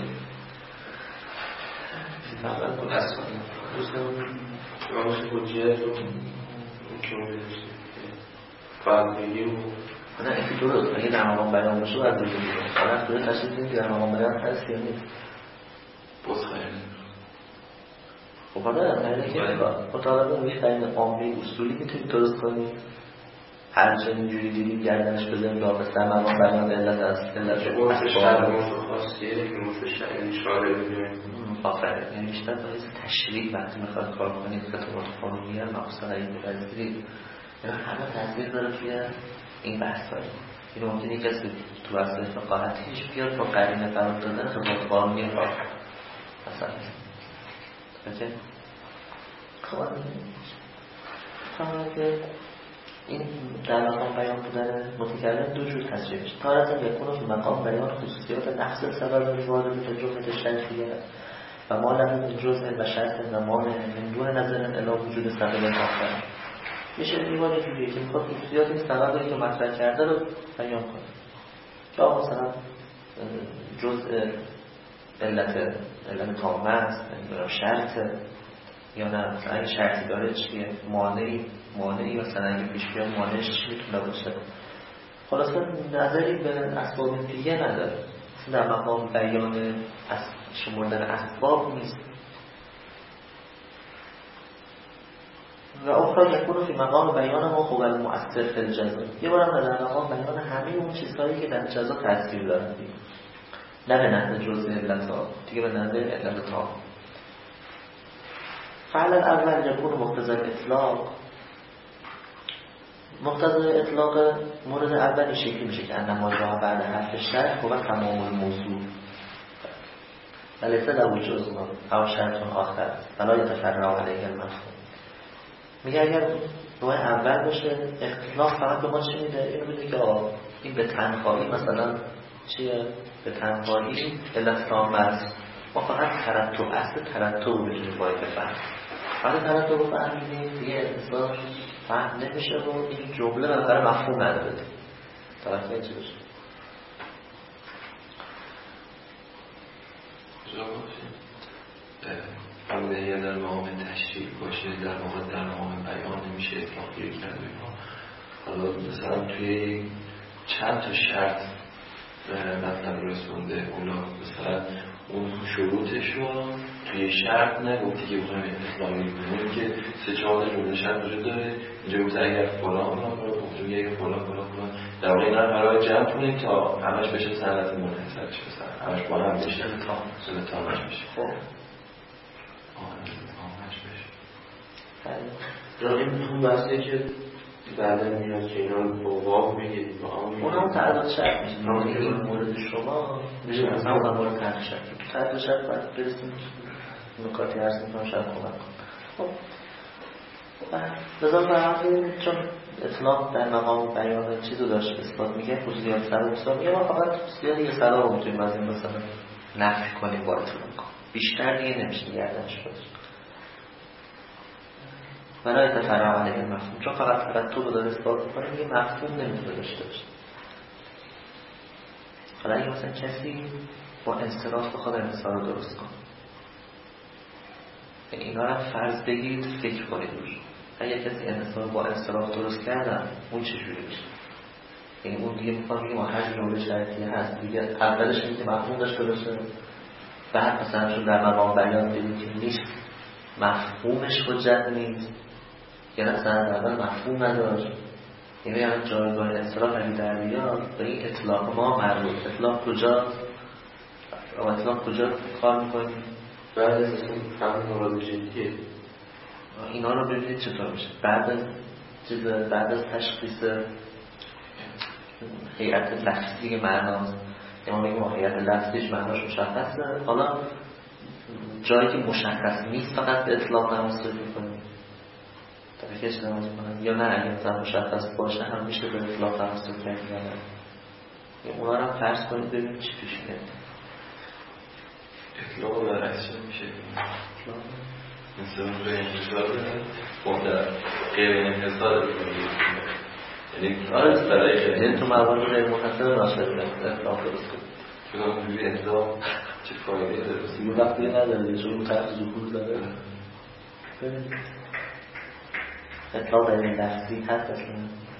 فقط کن از امامش حجیت رو ممکنه فرقیگی و نه اینکه درست اگه در مقام بیان باشه باید درست بیاد فقط توی تشخیص این که در مقام بیان هست یا نیست بس خیلی خب آره که مطالبه میشه این عاملی اصولی میتونید درست کنید هر چه اینجوری دیدید گردنش بزنید رابطه مقام بیان علت است علت خاصیه که مفشن اشاره ببینید آفرین. یعنی بیشتر باید تشریح وقتی میخواد کار کنید خطابات قانونی هم مقصد این بپذیرید یعنی همه تاثیر داره توی این بحث هایی. این ممکنه کسی تو وسط فقاهتیش بیاد با قرینه قرار دادن خطابات قانونی کار مثلا خواهد که این در مقام بیان بودن متکلم دو جور تصریح میشه. تارة یکون فی مقام بیان خصوصیات نقص سبب وارد به جمله شرطیه و ما لم من جزء و شرط زمان من دون نظر الی وجود سبب آخر. میشه دیوار جوریه که میخواد خصوصیات این سببی که مطرح کرده رو بیان کنه که آقا مثلا جزء علت تامه است یا شرط یا نه مثلا این شرطی داره چیه مانعی مثلا اگه پیش بیاد مانعش چی میتونه باشه. خلاصه نظری به اسباب دیگه نداره، در مقام بیان شمردن اسباب نیست. و اخرى یکون فی مقام بیان ما خوب المؤثر فی الجزا، یه بارم در مقام بیان همه اون چیزهایی که در جزا تاثیر داره نه به نظر جزء علتها دیگه به نظر علتها. فعل اول یکون مقتضی اطلاق، مقتضی اطلاق مورد اولی شکلی میشه که انما جا بعد حرف شرط و تمام الموضوع ولیسه لو جزء او شرط آخر فلا یتفرع علیه المفهوم. میگه اگر نوع اول باشه اطلاق فقط به ما چی میده؟ اینو میده که این به تنهایی مثلا چیه؟ به تنهایی علت تامه است، ما فقط ترتب اصل ترتب رو بتونیم باید بفهم. وقتی ترتب رو فهمیدیم دیگه انتظار فهم نمیشه و این جمله برای مفهوم نداره توجه چی بشه؟ همه یا در مقام تشریح باشه در مقام بیان نمیشه اطلاق گیری کرده. حالا مثلا توی چند تا شرط مطلب رسونده اونا مثلا اون شروطش رو توی شرط نگفتی که بخوایم اطلاقی کنیم که 3-4 جمله شرط وجود داره اینجا گفته اگر فلان اونجا اگر فلان در واقع اینا رو برای جمع کنیم تا همش بشه سنت منحصر بشه مثلا همش با هم بشه تا همش بشه. خب این بحثه که بعد میاد که اینا رو با واقع بگید با هم اون هم تعداد شرط میشه. این مورد شما میشه مثلا اون مورد تعداد شرط تعداد شرط باید برسیم نکاتی هست میتونم شرط کمک کنم. لذا فرمودیم چون اطلاق در مقام بیان چیزو داشت اثبات میگه خصوصیات سلام میگه ما فقط خصوصیات یه سلام رو میتونیم از این مثلا نفی کنیم با اطلاق کنیم بیشتر دیگه نمیشه گردنش بازش. ولی تفرع علیه مفهوم، چون فقط تو داره اثبات میکنه میگه مفهوم نمیتونه داشته باشه. حالا اگه مثلا کسی با انصراف بخواد انحصار رو درست کنه، یعنی اینا رو فرض بگیرید فکر کنید روش. اگه کسی انحصار با انصراف درست کردن اون چجوری میشه؟ یعنی اون دیگه میخواد بگیم هر جمله شرطی هست دیگه اولش اینکه مفهوم داشته باشه، بعد مثلا چون در مقام بیان دیدیم که نیست مفهومش حجت نیست، یا مثلا اول مفهوم نداشت، یعنی جایگاه انصراف اگه در بیاد به این اطلاق ما مربوط. اطلاق کجا کار میکنیم؟ بعد از همون مراد جدیه اینا رو ببینید چطور میشه. بعد از تشخیص هیئت لفظی معناست، یعنی ما میگیم هیئت لفظیش معناش مشخصه، حالا جایی که مشخص نیست فقط به اطلاق نماز میکنیم تفکیش نماز کنیم، یا نه اگه مثلا مشخص باشه هم میشه به اطلاق نماز کنیم. یعنی اونا رو هم فرض کنید ببینید چی پیش میاد. اطلاق و برعکس میشه مثل اون روی انحصار اون در غیر انحصار یعنی آره تو موارد غیر منحصر ناشد اطلاق درست کنید چون اونجوری اطلاق چه فایده داره؟ یه وقتی نداره چون اون طرف ظهور داره. ببینید اطلاق در این لفظی هست اصلا.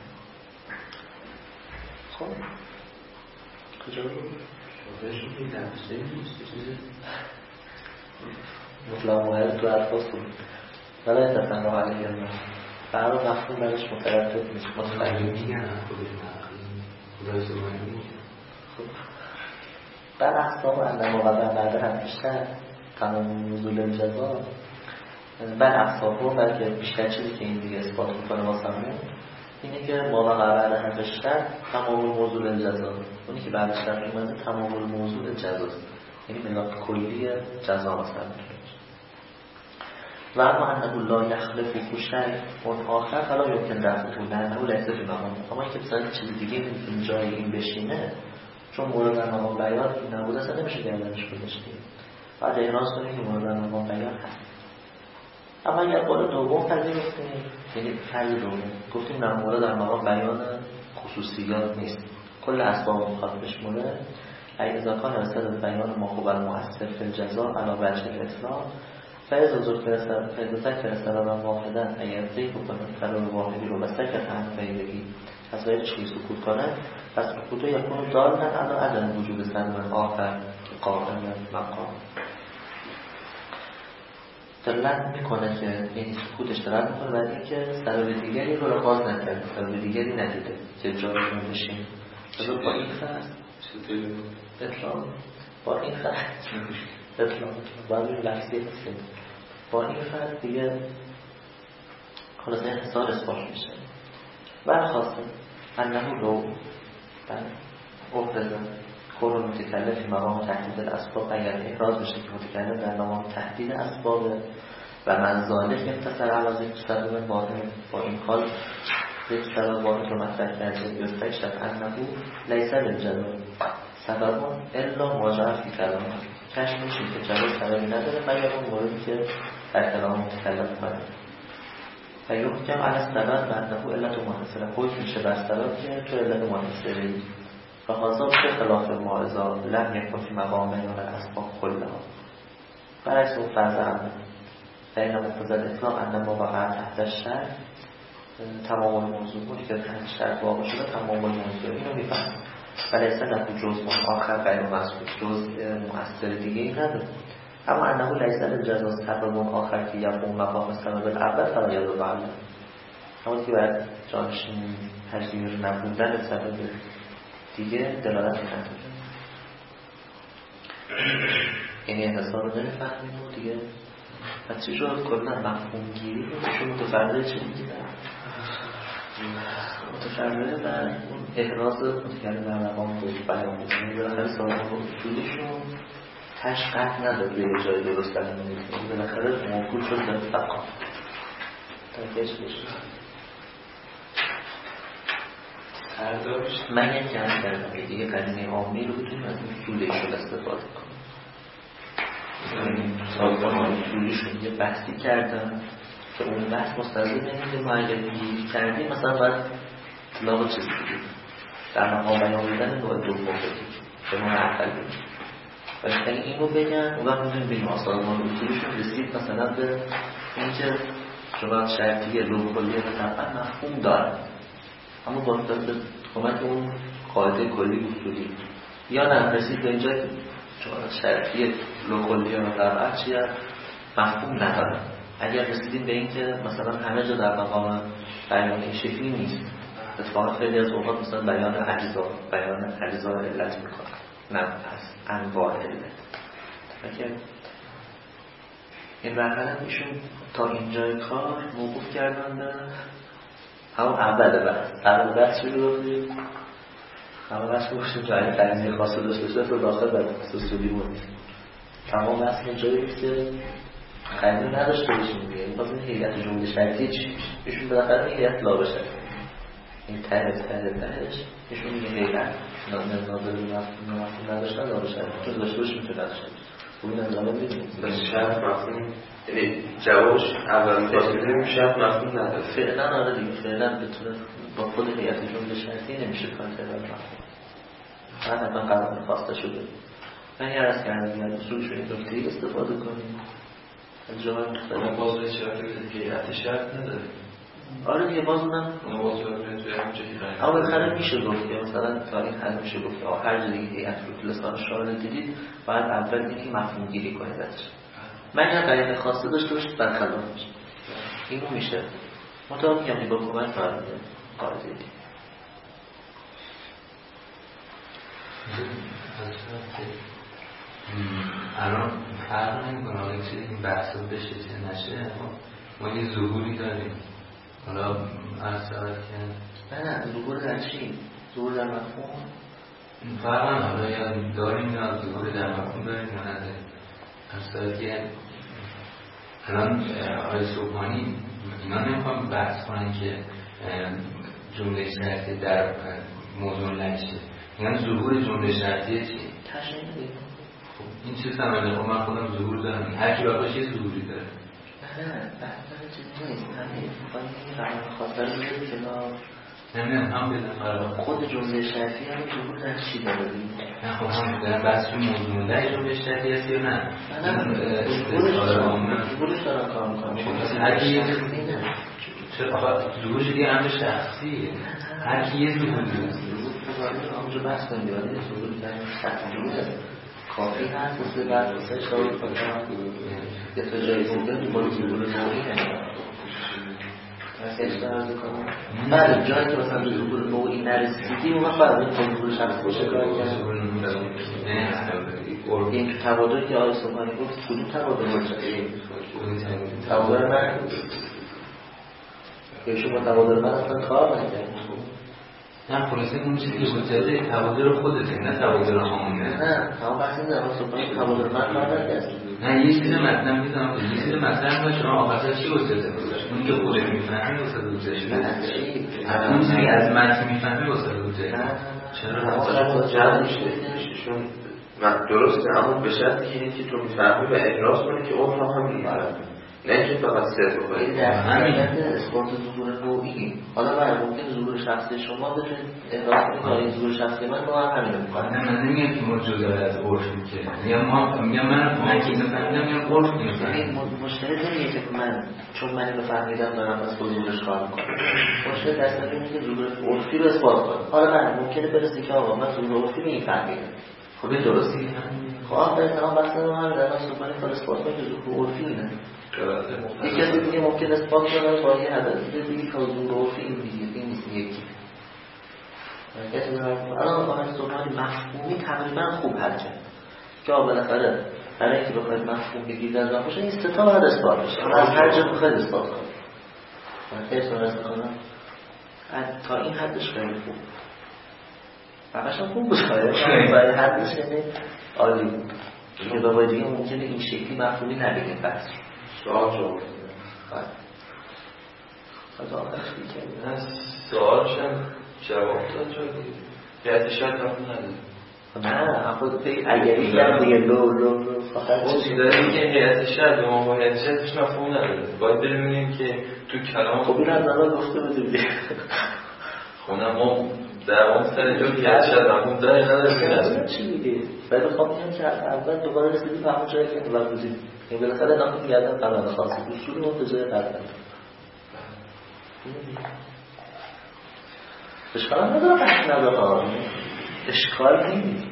خب کجا رو؟ شبهشون این لفظی نیست چیزی مطلق مهر تو الفاظ کنید ولی اتفاق رو علیه هم برای مفهوم برش مترتب نیست متفاهم میگن خدای زمانی بعد اصلا اندام وقت بعد هم بیشتر تمام نزول الجزا بعد اصلا بلکه بیشتر چیزی که این دیگه اثبات میکنه واسمون اینه که ما بعد هم بیشتر تمام موضوع الجزا، اونی که بعدش در اومده تمام موضوع الجزاست، یعنی ملاک کلی جزا مثلا و اما انه لا یخلف و شیء اون آخر فلا یمکن رفعه لانه لیس فی مقام. اما اینکه مثلا چیز دیگه نمیتونه جای این بشینه چون مورد در مقام بیان این نبود اصلا نمیشه گردنش گذاشتیم، بعد احراز کنیم که مورد در مقام بیان هست. اما اگر قول دوم پذیرفتیم، یعنی فرض دوم گفتیم نه مورد در مقام بیان خصوصیات نیست، کل اسباب میخواد بشموله، اذا کان رسد بیان ما خوب المؤثر فی الجزا علی وجه الاطلاق فإذا سببا واحدا اگر ذکر کنه سبب واحدی رو و سکت هم بگی از باید چی سکوت کنه پس سکوتو یکون دارن اما عدم وجود سبب آخر قائم مقام دلت میکنه که یعنی سکوتش دارد میکنه بعد این که سبب دیگری رو باز نکرده، سبب دیگری ندیده که جایشون بشین با این فرض اطلاق با این فرض اطلاق باید این لفظی هستیم با این فرض دیگه خلاصه انحصار اثبات میشه. برخواسته انه رو احرزه خور متکلم فی مقام تحدید الاسباب اگر احراز بشه که متکلم در مقام تحدید اسباب و من ذالک امتصر علاوه سبب واحد با این حال یک سبب واحد رو مطرح کرده یستکشف انه لیس للجزا سبب الا مواجهه فی کلام کشف میشه که جزا سببی نداره مگر اون موردی که در کلام متکلم کنه و یحکم علی السبب و انه علت منحصره حکم میشه بر سبب که تو علت منحصره و حاضر به خلاف معاذا لم یکن فی مقام بیان الاسباب کلها برعکس اون فرض عمل فإن مقتضی الاطلاق انما وقع تحت الشرع تمام الموضوع بودی که تحت شرع واقع شده تمام الموضوع اینو میفهم ولی اصلا نکو جزء آخر غیر مسئول جزء مؤثر دیگه ای نداره. اما انه لیس للجزا سبب آخر که یقوم مقام سبب الاول فلا یدل علیه، اما که باید جانشین پذیر نبودن سبب دیگه دلالت نداره، یعنی انحصار رو نمیفهمیم و دیگه پس چی شد کلن مفهوم گیری رو شما متفرده چه میگیدن متفرده بر اون احراز متکلم در مقام بود بیان بود بالاخره سابقه اصولیشون تشقیق نداره به جای درست کردن نمیتونیم بالاخره موکول شد در فقام تاکیش بشه من یک جمع کردم که دیگه قدیمه عامی رو بتونیم از این اصولشون استفاده کنیم. سابقان اصولشون یه بحثی کردن که اون بحث مستلزم نمیده ما اگر میگیری کردیم مثلا باید اطلاق چیز بگیم در مقام بیان بودن نوع دوم بگیم که ما اول بگیم ولی اگه این رو بگن اون وقت میدونیم بگیم آسان ما اصولشون رسید مثلا به اینکه شما شرطیه لوکالیه و طبعا مفهوم داره اما با کمک اون قاعده کلی اصولی یا نه رسید به اینجا که شرطیه لوکالیه و طبعا چیه مفهوم نداره. اگر رسیدیم به این که مثلا همه جا در مقام بیان این شکلی نیست اتفاقا خیلی از اوقات مثلا بیان اجزا علت میکنه نه پس انواع علت اگر این برحال میشون تا اینجای کار موقوف کردن به همون اول بحث چی رو گفتیم؟ همون بحث گفتیم جایی تنظیم خاصه داشته شده تو داخل در سوسولی بود تمام بحث اینجایی که خیلی نداشته باشیم دیگه این باز این هیئت جمله شرطی چی ایشون بالاخره این هیئت لا بشه این تهش ایشون میگه هیئت ناظر مفهوم نداشتن لا بشه چون داشته باشیم میتونه نداشته خب این از الان میدونیم بس شرط مفهوم یعنی جوابش اول می‌خواستیم شرط مفهوم نداره فعلا آره دیگه فعلا بتونه با خود هیئت جمله شرطی نمیشه کار کرد مفهوم حتما قرار خواسته شده من یه عرض کردم یعنی اصولش این نکته استفاده کنیم جای مختلف باز به شرط هیئت شرط نداره آره دیگه باز اونم اما بالاخره میشه گفت که مثلا تا این حد میشه گفت که هر جا دیگه هیئت رو تو لسان شاعر دیدید باید اول اینکه مفهوم گیری کنید ازش من یه قرینه خاصه داشته باشید برخلاف میشه اینو میشه مطابق میگم با کمک فرموده قاعده دیگه الان فرق نمی‌کنه حالا چیزی این بحث رو بشه چه نشه ما یه ظهوری داریم حالا عرض شود که نه ظهور در چی؟ ظهور در مفهوم؟ فرق هم حالا یا داریم یا ظهور در مفهوم داریم یا نداریم عرض شود که الان آقای صبحانی اینا نمیخوام بحث کنن که جمله شرطی در موضوع نشه یعنی ظهور جمله شرطی چی؟ تشریح نداریم این چیز تمالی خب من خودم ظهور دارم هر کی باقاش یه ظهوری داره نه بحث چیزی نیست همین این قرار خاطر میگه که نمیدونم هم بدن فرق خود جمله شرطی هم ظهور در چی داره نه خب هم دارم بحث رو موضوع در جمله شرطی هست یا نه ظهورش دارم کار میکنم هر کی یه چرا ظهورش دیگه امر شخصیه هر کی یه ظهوری داره آنجا بحث کنیم دیوانی ظهور در شخصی کافی هست مثل بعد مثل شاید کنم یه تا جایی بودن با ظهور نوعی بله جایی که مثلا ظهور نوعی نرسیدی اون وقت این ظهور شخص باشه کار کرد این تبادل که آقای صبحانی گفت کدوم تبادل باشه تبادل من که شما تبادل من اصلا کار نکرد نه خلاصه اون چیزی که بوده تبادل خودته نه تبادل همونه نه همون بحثی نه اما صبحانی تبادل من کار نکرد نه یه چیز مطلب میدونم یه چیز مطلب باشه شما آخرش چی گذاشته اون که خودت میفهمی واسه گذاشته اون چیزی از متن میفهمی واسه گذاشته چرا جمع میشون درسته اما به شرطی که اینکه تو میفهمی و احراز کنی که اون هم میفهمی نه اینکه فقط صرف بکنی در حقیقت اثبات ظهور نوعی حالا برای ممکن ظهور شخصی شما بتونید احراز کنید که این ظهور شخصی من با هم همین میکنم نه من نمیگم که ما جدا از عرف که میگم من که اینو فهمیدم میگم عرف اینو فهمیدم مشکل نمیگه که من چون من اینو فهمیدم دارم از با ظهورش کار میکنم مشکل دست نمیگه که ظهور عرفی رو اثبات کنم حالا ممکنه برسه که آقا من ظهور عرفی میفهمیدم خب این درستی خب آخر تمام بحث رو هم در اصل کنید تا اثبات کنید که ظهور عرفی نه یک کسی دیگه ممکن اثبات کنه با یه هدف دیگه که ظهور عرفی این دیگه این نیست یکی کسی الان آقای صبحانی مفهومی تقریبا خوب حل کرد که بالاخره برای اینکه بخواید مفهوم بگیرید از باشه این سه تا باید اثبات بشه از هر جا بخواید اثبات کنید من خیلی سوال میکنم تا این حدش خیلی خوب بقیش هم خوب بود برای حدش خیلی عالی بود که بابای دیگه ممکنه این شکلی مفهومی نبینید بس سوال شد از آخرش بیکنید سوالش هم جواب داد شد یعنی شاید هم نداره نه خود اگری میگن دیگه لو فقط چیزی داره که هیئت شهر به ما هیئت شهرش مفهوم نداره. باید ببینیم که تو کلام خب این از نظر گفته بده خب نه ما در اون سر جو هیئت شهر مفهوم داره نداره چی میگه؟ باید خب میگم که اول دوباره رسیدیم به همون جایی که اول بودیم. این بالاخره ناخد میگردن قرار خاصی اصول اون به جای قرار اشکال هم نداره، قصد نداره، اشکال نیست.